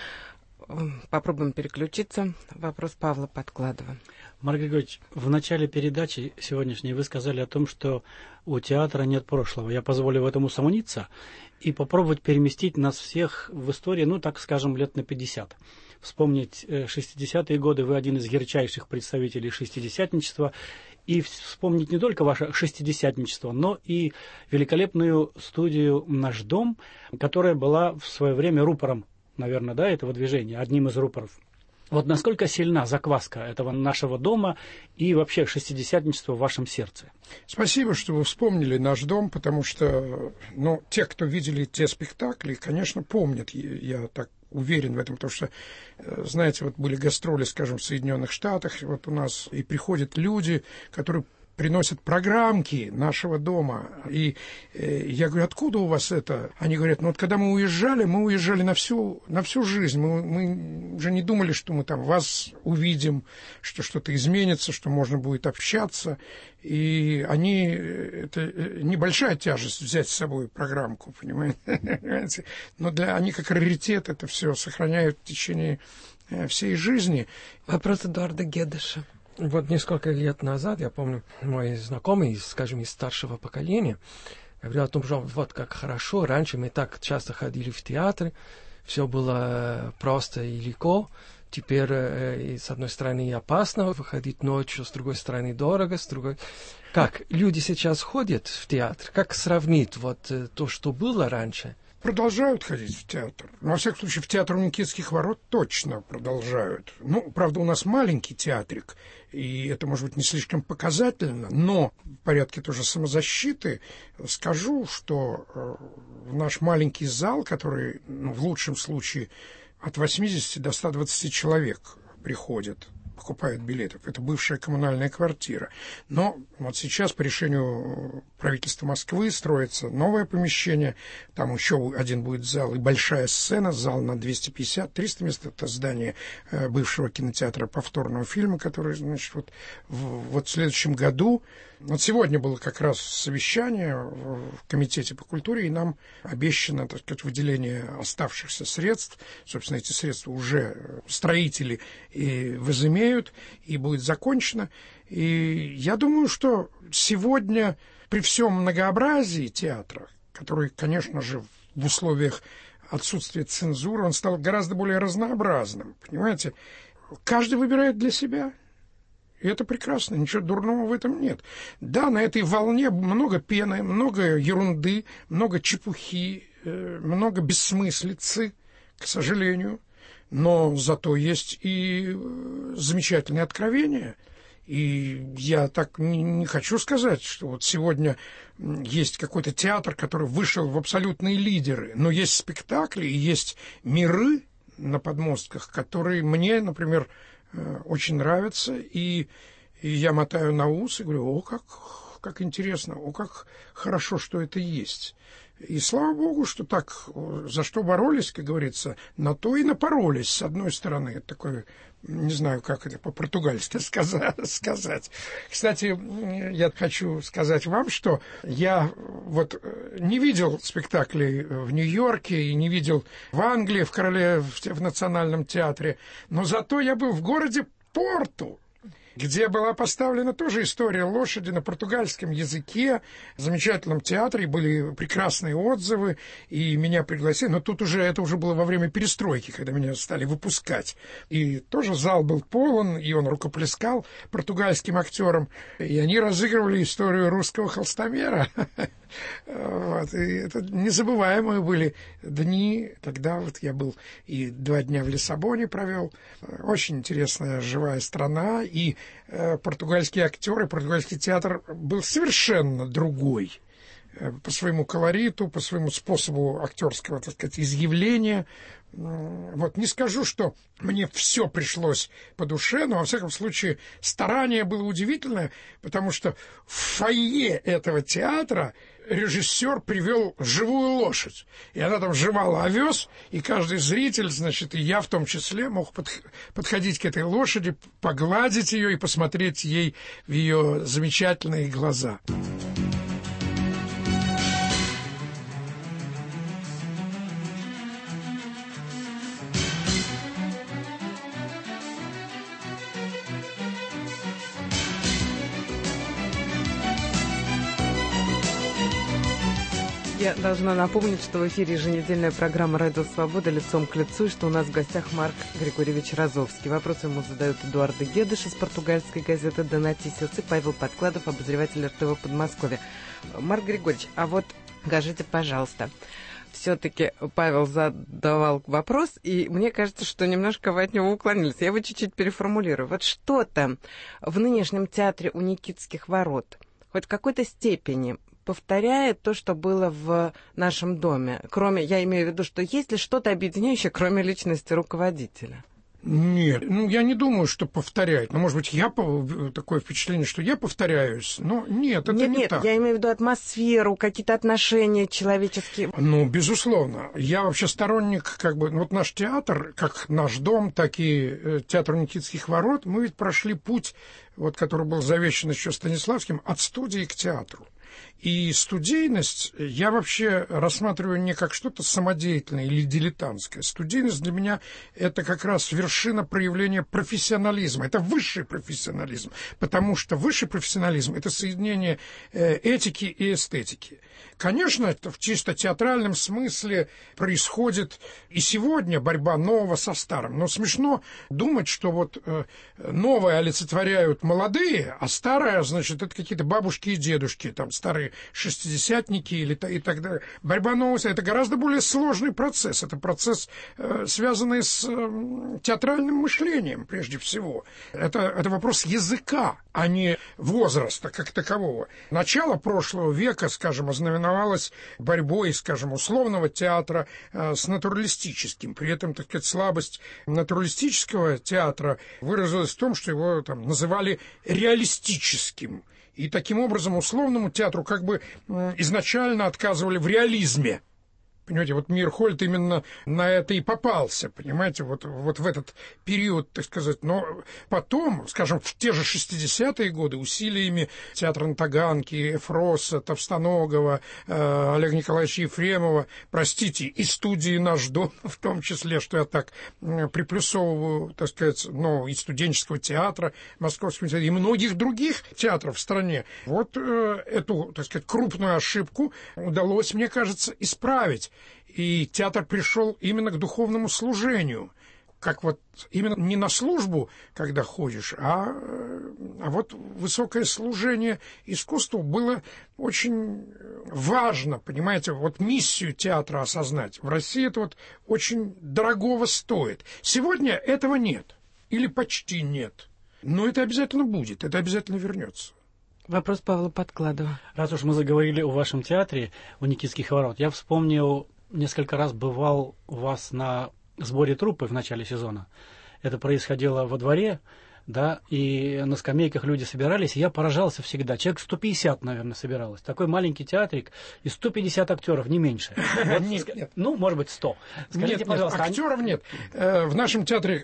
Попробуем переключиться. Вопрос Павла Подкладова. Марк Григорьевич, в начале передачи сегодняшней вы сказали о том, что у театра нет прошлого. Я позволю в этом усомниться и попробовать переместить нас всех в историю, ну, так скажем, лет на 50. Вспомнить 60-е годы, вы один из ярчайших представителей шестидесятничества, и вспомнить не только ваше шестидесятничество, но и великолепную студию «Наш дом», которая была в свое время рупором, наверное, да, этого движения, одним из рупоров. Вот насколько сильна закваска этого нашего дома и вообще шестидесятничества в вашем сердце? Спасибо, что вы вспомнили «Наш дом», потому что, ну, те, кто видели те спектакли, конечно, помнят, я так уверен в этом, потому что, знаете, вот были гастроли, скажем, в Соединенных Штатах, вот у нас, и приходят люди, которые приносят программки нашего дома. И я говорю: откуда у вас это? Они говорят: ну вот когда мы уезжали на всю жизнь. Мы уже не думали, что мы там вас увидим, что что-то изменится, что можно будет общаться. И они, это небольшая тяжесть взять с собой программку, понимаете? Но они как раритет это все сохраняют в течение всей жизни. Вопрос Эдуарда Гедеша. Вот несколько лет назад, я помню, мой знакомый, скажем, из старшего поколения, говорил о том, что вот как хорошо, раньше мы так часто ходили в театры, все было просто и легко, теперь, с одной стороны, и опасно выходить ночью, с другой стороны, дорого, с другой... Как люди сейчас ходят в театр? Как сравнить вот то, что было раньше? Продолжают ходить в театр. Во всяком случае, в театр у Никитских ворот точно продолжают. Ну, правда, у нас маленький театрик, и это, может быть, не слишком показательно, но в порядке тоже самозащиты скажу, что наш маленький зал, который, ну, в лучшем случае, от 80 до 120 человек приходят, покупают билеты. Это бывшая коммунальная квартира. Но вот сейчас по решению правительства Москвы строится новое помещение. Там еще один будет зал и большая сцена. Зал на 250-300 мест. Это здание бывшего кинотеатра повторного фильма, который, значит, вот в следующем году. Вот сегодня было как раз совещание в Комитете по культуре, и нам обещано, так сказать, выделение оставшихся средств. Собственно, эти средства уже строители и возымеют, и будет закончено. И я думаю, что сегодня при всем многообразии театра, который, конечно же, в условиях отсутствия цензуры, он стал гораздо более разнообразным. Понимаете? Каждый выбирает для себя. И это прекрасно, ничего дурного в этом нет. Да, на этой волне много пены, много ерунды, много чепухи, много бессмыслицы, к сожалению. Но зато есть и замечательные откровения. И я так не хочу сказать, что вот сегодня есть какой-то театр, который вышел в абсолютные лидеры. Но есть спектакли и есть миры на подмостках, которые мне, например, очень нравятся, и я мотаю на ус и говорю: о, как интересно, о, как хорошо, что это есть. И слава богу, что так, за что боролись, как говорится, на то и напоролись, с одной стороны. Это такое, не знаю, как это по-португальски сказать. Кстати, я хочу сказать вам, что я вот не видел спектаклей в Нью-Йорке и не видел в Англии, в Национальном театре, но зато я был в городе Порту, где была поставлена тоже история лошади на португальском языке, в замечательном театре, были прекрасные отзывы, и меня пригласили, но тут уже это уже было во время перестройки, когда меня стали выпускать. И тоже зал был полон, и он рукоплескал португальским актерам, и они разыгрывали историю русского холстомера. Вот, и это незабываемые были дни, когда вот я был и 2 дня в Лиссабоне провел. Очень интересная живая страна, и португальские актеры, португальский театр был совершенно другой по своему колориту, по своему способу актерского, так сказать, изъявления. Вот не скажу, что мне все пришлось по душе, но, во всяком случае, старание было удивительное, потому что в фойе этого театра режиссер привел живую лошадь, и она там жевала овес, и каждый зритель, значит, и я в том числе, мог подходить к этой лошади, погладить ее и посмотреть ей в ее замечательные глаза. Я должна напомнить, что в эфире еженедельная программа «Радио Свобода. Лицом к лицу», и что у нас в гостях Марк Григорьевич Розовский. Вопросы ему задают Эдуарда Гедыш из португальской газеты «Донатисиус» и Павел Подкладов, обозреватель РТВ Подмосковья. Марк Григорьевич, а вот скажите, пожалуйста, все-таки Павел задавал вопрос, и мне кажется, что немножко вы от него уклонились. Я его чуть-чуть переформулирую. Вот что-то в нынешнем театре у Никитских ворот хоть в какой-то степени повторяет то, что было в нашем доме. Кроме, я имею в виду, что есть ли что-то объединяющее, кроме личности руководителя? Нет, я не думаю, что повторяет. Может быть, такое впечатление, что я повторяюсь, но нет, это не так. Нет, я имею в виду атмосферу, какие-то отношения человеческие. Безусловно. Я вообще сторонник, вот наш театр, как наш дом, так и театр Никитских ворот, мы ведь прошли путь, который был завещан еще Станиславским, от студии к театру. И студийность я вообще рассматриваю не как что-то самодеятельное или дилетантское. Студийность для меня – это как раз вершина проявления профессионализма. Это высший профессионализм, потому что высший профессионализм – это соединение этики и эстетики. Конечно, это в чисто театральном смысле происходит и сегодня борьба нового со старым. Но смешно думать, что вот новое олицетворяют молодые, а старое, значит, это какие-то бабушки и дедушки, там старые шестидесятники и так далее. Борьба нового – это гораздо более сложный процесс. Это процесс, связанный с театральным мышлением, прежде всего. Это вопрос языка, а не возраста как такового. Начало прошлого века, скажем, ознаменовалось борьбой, скажем, условного театра с натуралистическим. При этом, так сказать, слабость натуралистического театра выразилась в том, что его там называли реалистическим. И таким образом условному театру как бы изначально отказывали в реализме. Понимаете, вот Мейерхольд именно на это и попался, понимаете, вот в этот период, так сказать. Но потом, скажем, в те же 60-е годы усилиями театра на Таганке, Эфроса, Товстоногова, Олега Николаевича Ефремова, простите, и студии «Наш дом», в том числе, что я так приплюсовываю, так сказать, ну, и студенческого театра, Московского театра, и многих других театров в стране. Вот эту, так сказать, крупную ошибку удалось, мне кажется, исправить. И театр пришел именно к духовному служению, как вот именно не на службу, когда ходишь, а вот высокое служение искусству было очень важно, понимаете, вот миссию театра осознать. В России это вот очень дорогого стоит. Сегодня этого нет, или почти нет, но это обязательно будет, это обязательно вернется. Вопрос Павла Подкладова. Раз уж мы заговорили о вашем театре, у Никитских ворот, я вспомнил, несколько раз бывал у вас на сборе труппы в начале сезона. Это происходило во дворе, да, и на скамейках люди собирались, и я поражался всегда. Человек 150, наверное, собиралось. Такой маленький театрик, и 150 актеров, не меньше. Нет. Ну, может быть, 100. Скажите, пожалуйста. Актеров нет. В нашем театре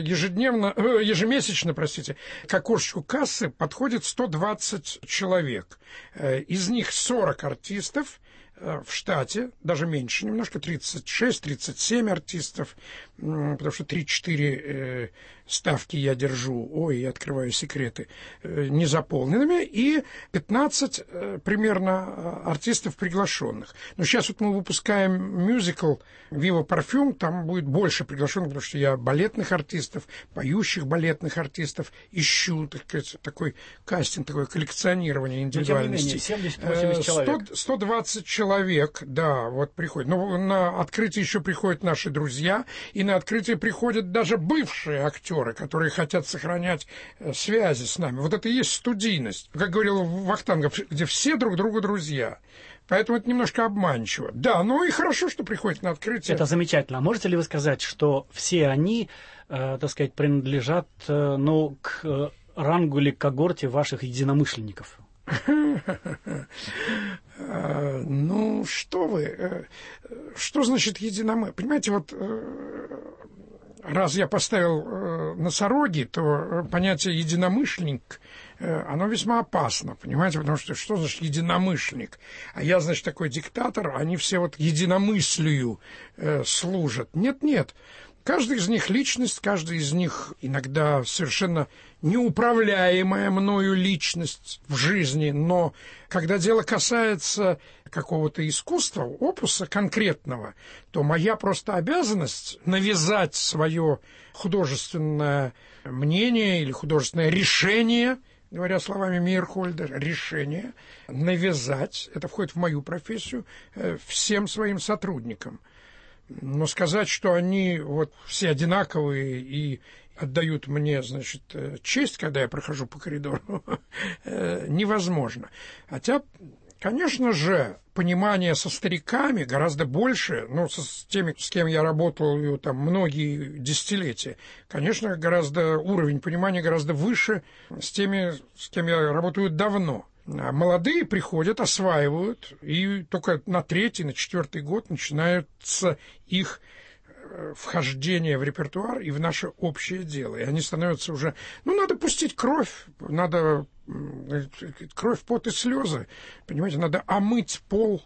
ежемесячно, к окошечку кассы подходит 120 человек. Из них 40 артистов в штате, даже меньше немножко, 36-37 артистов, потому что 3-4 ставки я держу, я открываю секреты, незаполненными, и 15 примерно артистов приглашенных. Но сейчас вот мы выпускаем мюзикл «Вива Парфюм», там будет больше приглашенных, потому что я балетных артистов, поющих балетных артистов ищу, так сказать, такой кастинг, такое коллекционирование индивидуальностей. 70-80 человек. 120 человек, да, вот приходят. Но на открытие еще приходят наши друзья, и на открытие приходят даже бывшие актеры, которые хотят сохранять связи с нами. Вот это и есть студийность. Как говорил Вахтангов, где все друг другу друзья. Поэтому это немножко обманчиво. Да, ну и хорошо, что приходят на открытие. Это замечательно. А можете ли вы сказать, что все они, так сказать, принадлежат, к рангу или когорте ваших единомышленников? Ну, что вы. Что значит единомыслие? Понимаете, вот раз я поставил носороги, то понятие единомышленник, оно весьма опасно, понимаете, потому что значит единомышленник? А я, значит, такой диктатор, они все вот единомыслию служат. Нет. Каждый из них личность, каждый из них иногда совершенно неуправляемая мною личность в жизни, но когда дело касается какого-то искусства, опуса конкретного, то моя просто обязанность навязать свое художественное мнение или художественное решение, говоря словами Мейерхольда, решение, навязать, это входит в мою профессию, всем своим сотрудникам. Но сказать, что они вот все одинаковые и отдают мне, значит, честь, когда я прохожу по коридору, невозможно. Хотя, конечно же, понимание со стариками гораздо больше, с теми, с кем я работал там многие десятилетия, конечно, уровень понимания гораздо выше с теми, с кем я работаю давно. А молодые приходят, осваивают, и только на 3-й, на 4-й год начинается их вхождение в репертуар и в наше общее дело. И они становятся уже... надо пустить кровь, надо кровь, пот и слезы. Понимаете, надо омыть пол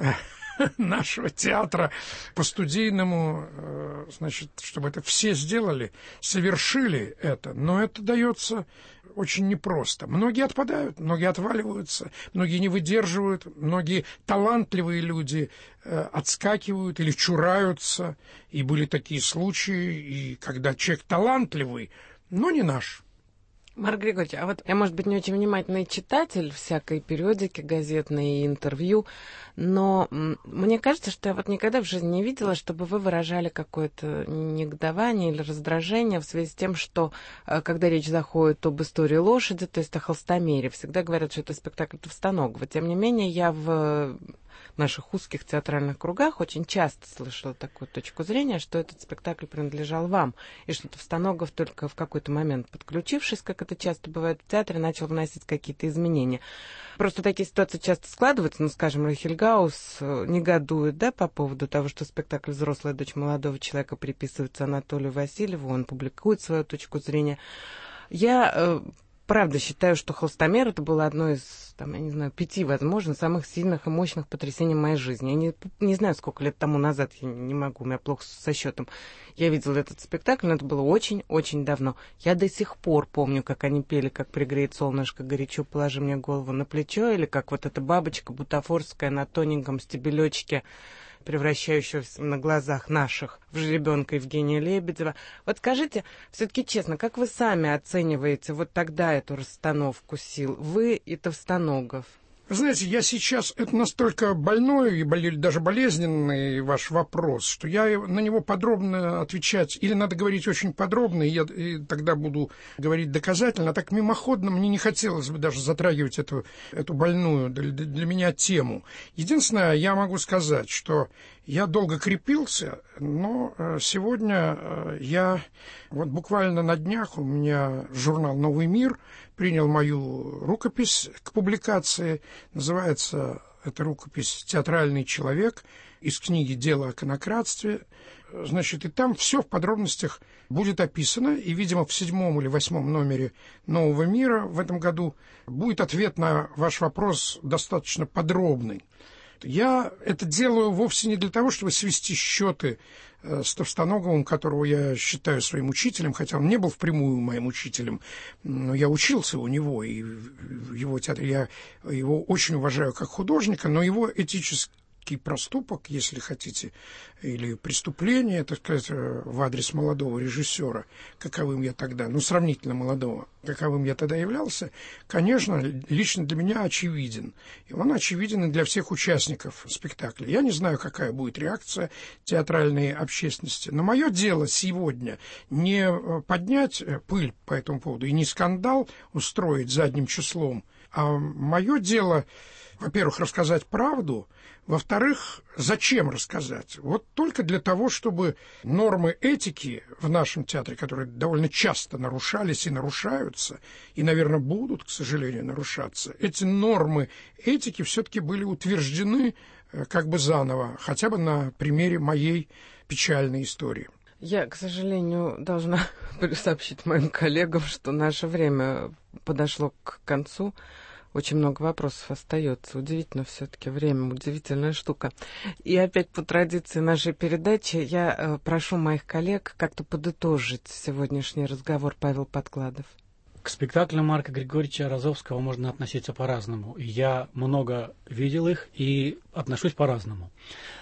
нашего театра по-студийному, значит, чтобы это все сделали, совершили это. Но это дается очень непросто. Многие отпадают, многие отваливаются, многие не выдерживают, многие талантливые люди отскакивают или чураются. И были такие случаи, и когда человек талантливый, но не наш. Марк Григорьевич, а вот я, может быть, не очень внимательный читатель всякой периодики газетной и интервью, но мне кажется, что я вот никогда в жизни не видела, чтобы вы выражали какое-то негодование или раздражение в связи с тем, что когда речь заходит об истории лошади, то есть о Холстомере, всегда говорят, что это спектакль Товстоногова. Тем не менее, я в наших узких театральных кругах очень часто слышала такую точку зрения, что этот спектакль принадлежал вам, и что Товстоногов только в какой-то момент, подключившись, как это часто бывает в театре, начал вносить какие-то изменения. Просто такие ситуации часто складываются, ну, скажем, Рахельгаус негодует, да, по поводу того, что спектакль «Взрослая дочь молодого человека» приписывается Анатолию Васильеву, он публикует свою точку зрения. Я правда считаю, что «Холстомер» это было одно из, там, я не знаю, 5, возможно, самых сильных и мощных потрясений в моей жизни. Я не знаю, сколько лет тому назад, я не могу, у меня плохо со счетом. Я видела этот спектакль, но это было очень-очень давно. Я до сих пор помню, как они пели «Как пригреет солнышко горячо, положи мне голову на плечо», или как вот эта бабочка бутафорская на тоненьком стебелечке, превращающегося на глазах наших в жеребенка Евгения Лебедева. Вот скажите, все-таки честно, как вы сами оцениваете вот тогда эту расстановку сил, вы и Товстоногов? Знаете, я сейчас, это настолько больной и даже болезненный ваш вопрос, что я на него подробно отвечать, или надо говорить очень подробно, и тогда буду говорить доказательно, а так мимоходно мне не хотелось бы даже затрагивать эту больную для меня тему. Единственное, я могу сказать, что я долго крепился, но сегодня я, вот буквально на днях у меня журнал «Новый мир» принял мою рукопись к публикации. Называется эта рукопись «Театральный человек» из книги «Дело о конократстве». Значит, и там все в подробностях будет описано, и, видимо, в 7 или 8 номере «Нового мира» в этом году будет ответ на ваш вопрос достаточно подробный. Я это делаю вовсе не для того, чтобы свести счеты с Товстоноговым, которого я считаю своим учителем, хотя он не был впрямую моим учителем, но я учился у него, и в его театре я его очень уважаю как художника, но его этический проступок, если хотите, или преступление, так сказать, в адрес молодого режиссера, каковым я тогда, сравнительно молодого, каковым я тогда являлся, конечно, лично для меня очевиден. И он очевиден и для всех участников спектакля. Я не знаю, какая будет реакция театральной общественности, но мое дело сегодня не поднять пыль по этому поводу и не скандал устроить задним числом, а мое дело, во-первых, рассказать правду, во-вторых, зачем рассказать? Вот только для того, чтобы нормы этики в нашем театре, которые довольно часто нарушались и нарушаются, и, наверное, будут, к сожалению, нарушаться, эти нормы этики все-таки были утверждены как бы заново, хотя бы на примере моей печальной истории. Я, к сожалению, должна сообщить моим коллегам, что наше время подошло к концу. Очень много вопросов остается. Удивительно все-таки время, удивительная штука. И опять по традиции нашей передачи я прошу моих коллег как-то подытожить сегодняшний разговор. Павел Подкладов. К спектаклю Марка Григорьевича Розовского можно относиться по-разному. Я много видел их и отношусь по-разному.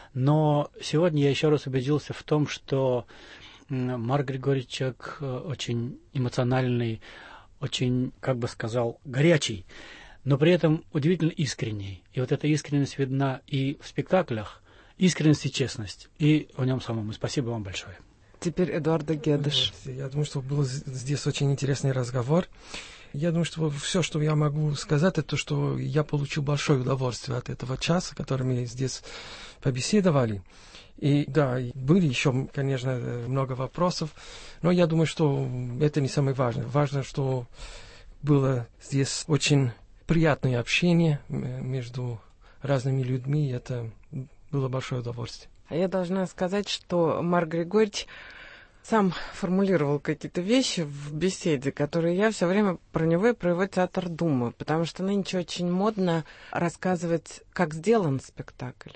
Но сегодня я еще раз убедился в том, что Марк Григорьевич человек очень эмоциональный, очень, как бы сказал, горячий, но при этом удивительно искренний. И вот эта искренность видна и в спектаклях, искренность и честность, и в нем самом. И спасибо вам большое. Теперь Эдуард Гедеш. Я думаю, что был здесь очень интересный разговор. Я думаю, что все, что я могу сказать, это то, что я получил большое удовольствие от этого часа, который мы здесь побеседовали. И да, были еще, конечно, много вопросов, но я думаю, что это не самое важное. Важно, что было здесь очень приятное общение между разными людьми, и это было большое удовольствие. А я должна сказать, что Марк Григорьевич сам формулировал какие-то вещи в беседе, которые я все время про него и про его театр думаю, потому что нынче очень модно рассказывать, как сделан спектакль.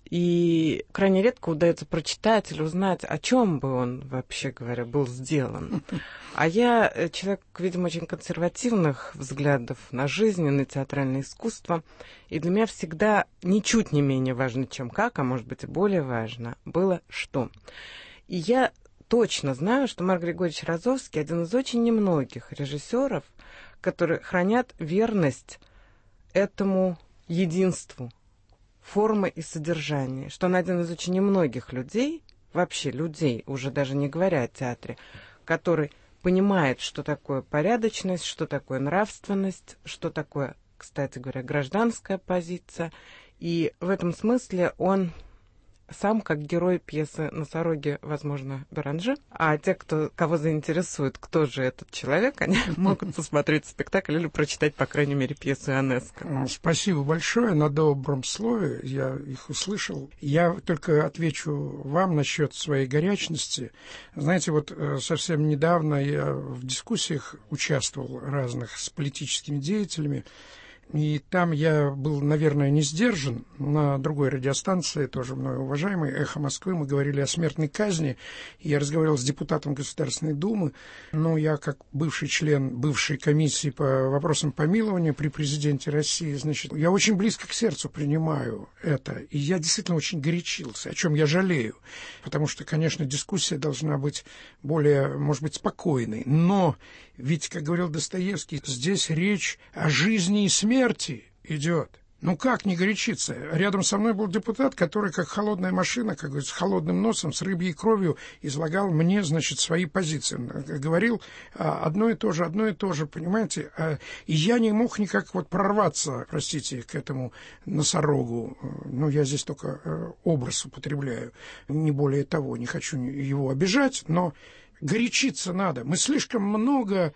И крайне редко удается прочитать или узнать, о чем бы он, вообще говоря, был сделан. А я человек, видимо, очень консервативных взглядов на жизнь и на театральное искусство. И для меня всегда ничуть не менее важно, чем как, а может быть и более важно, было что. И я точно знаю, что Марк Григорьевич Разовский один из очень немногих режиссеров, которые хранят верность этому единству формы и содержания, что он один из очень немногих людей, вообще людей, уже даже не говоря о театре, который понимает, что такое порядочность, что такое нравственность, что такое, кстати говоря, гражданская позиция. И в этом смысле он сам как герой пьесы «Носороги», возможно, Беранже. А те, кого заинтересует, кто же этот человек, они могут посмотреть спектакль или прочитать, по крайней мере, пьесу Ионеско. Спасибо большое на добром слове. Я их услышал. Я только отвечу вам насчет своей горячности. Знаете, вот совсем недавно я в дискуссиях участвовал разных с политическими деятелями. И там я был, наверное, не сдержан. На другой радиостанции, тоже мною уважаемой, «Эхо Москвы», мы говорили о смертной казни. Я разговаривал с депутатом Государственной Думы. Ну, я, как бывший член бывшей комиссии по вопросам помилования при президенте России, значит, я очень близко к сердцу принимаю это. И я действительно очень горячился, о чем я жалею. Потому что, конечно, дискуссия должна быть более, может быть, спокойной. Но ведь, как говорил Достоевский, здесь речь о жизни и смерти идет. Ну как не горячиться? Рядом со мной был депутат, который, как холодная машина, как говорится, с холодным носом, с рыбьей кровью излагал мне, значит, свои позиции. Он говорил одно и то же, понимаете? И я не мог никак вот прорваться, простите, к этому носорогу. Ну, я здесь только образ употребляю, не более того, не хочу его обижать, но горячиться надо. Мы слишком много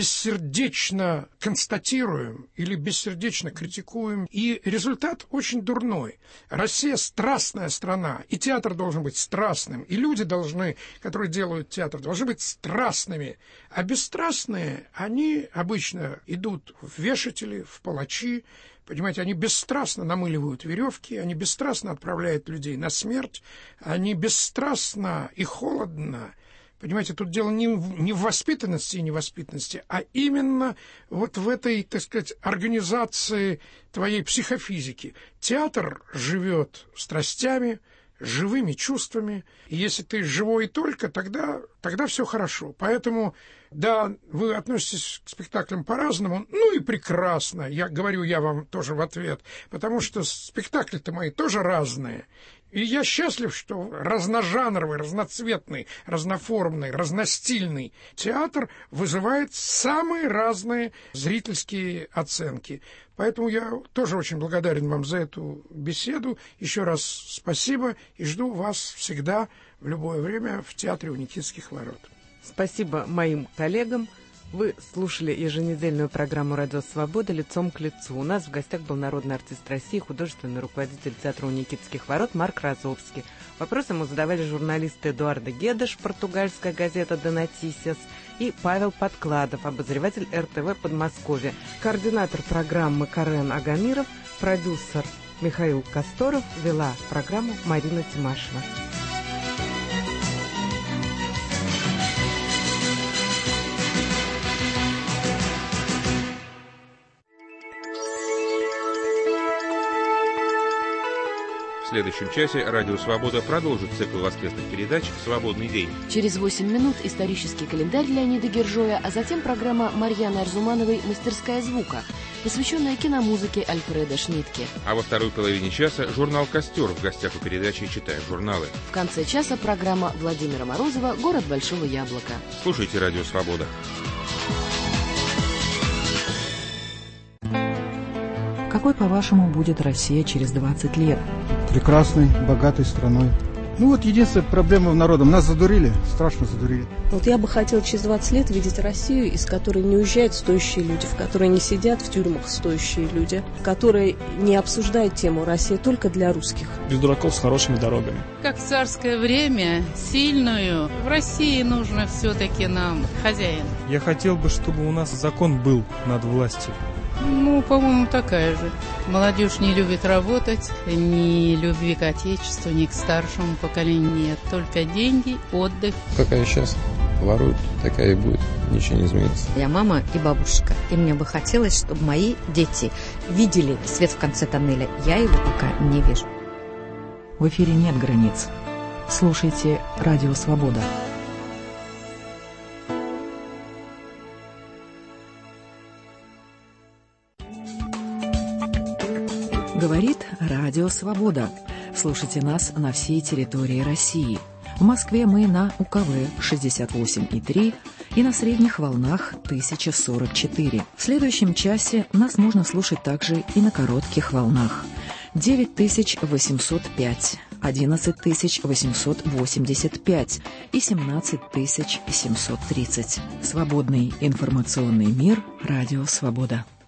бессердечно констатируем или бессердечно критикуем, и результат очень дурной. Россия страстная страна, и театр должен быть страстным, и люди должны, которые делают театр, должны быть страстными. А бесстрастные, они обычно идут в вешатели, в палачи. Понимаете, они бесстрастно намыливают веревки, они бесстрастно отправляют людей на смерть, они бесстрастно и холодно. Понимаете, тут дело не в воспитанности и невоспитанности, а именно вот в этой, так сказать, организации твоей психофизики. Театр живет страстями, живыми чувствами. И если ты живой только, тогда все хорошо. Поэтому, да, вы относитесь к спектаклям по-разному, ну и прекрасно. Я вам тоже в ответ, потому что спектакли-то мои тоже разные. И я счастлив, что разножанровый, разноцветный, разноформный, разностильный театр вызывает самые разные зрительские оценки. Поэтому я тоже очень благодарен вам за эту беседу. Еще раз спасибо и жду вас всегда, в любое время, в Театре у Никитских ворот. Спасибо моим коллегам. Вы слушали еженедельную программу «Радио Свобода» «Лицом к лицу». У нас в гостях был народный артист России, художественный руководитель Театра у Никитских ворот Марк Разовский. Вопросы ему задавали журналисты Эдуардо Гедеш, португальская газета «Де Нотисиас», и Павел Подкладов, обозреватель РТВ Подмосковье. Координатор программы Карен Агамиров, продюсер Михаил Косторов, вела программу Марина Тимашева. В следующем часе «Радио Свобода» продолжит цикл воскресных передач «Свободный день». Через 8 минут исторический календарь Леонида Гержоя, а затем программа Марьяны Арзумановой «Мастерская звука», посвященная киномузыке Альфреда Шнитке. А во второй половине часа журнал «Костер» в гостях у передачи «Читаем журналы». В конце часа программа Владимира Морозова «Город Большого Яблока». Слушайте «Радио Свобода». Какой, по-вашему, будет Россия через 20 лет? Прекрасной, богатой страной. Ну вот единственная проблема в народом. Нас задурили, страшно задурили. Вот я бы хотела через 20 лет видеть Россию, из которой не уезжают стоящие люди, в которой не сидят в тюрьмах стоящие люди, которые не обсуждают тему «Россия только для русских». Без дураков с хорошими дорогами. Как в царское время, сильную. В России нужно все-таки нам хозяин. Я хотел бы, чтобы у нас закон был над властью. Ну, по-моему, такая же. Молодежь не любит работать, ни любви к отечеству, ни к старшему поколению нет. Только деньги, отдых. Какая сейчас воруют, такая и будет. Ничего не изменится. Я мама и бабушка, и мне бы хотелось, чтобы мои дети видели свет в конце тоннеля. Я его пока не вижу. В эфире нет границ. Слушайте «Радио Свобода». Говорит Радио Свобода. Слушайте нас на всей территории России. В Москве мы на УКВ 68,3 и на средних волнах 1044. В следующем часе нас можно слушать также и на коротких волнах 9805, 11885 и 17730. Свободный информационный мир. Радио Свобода.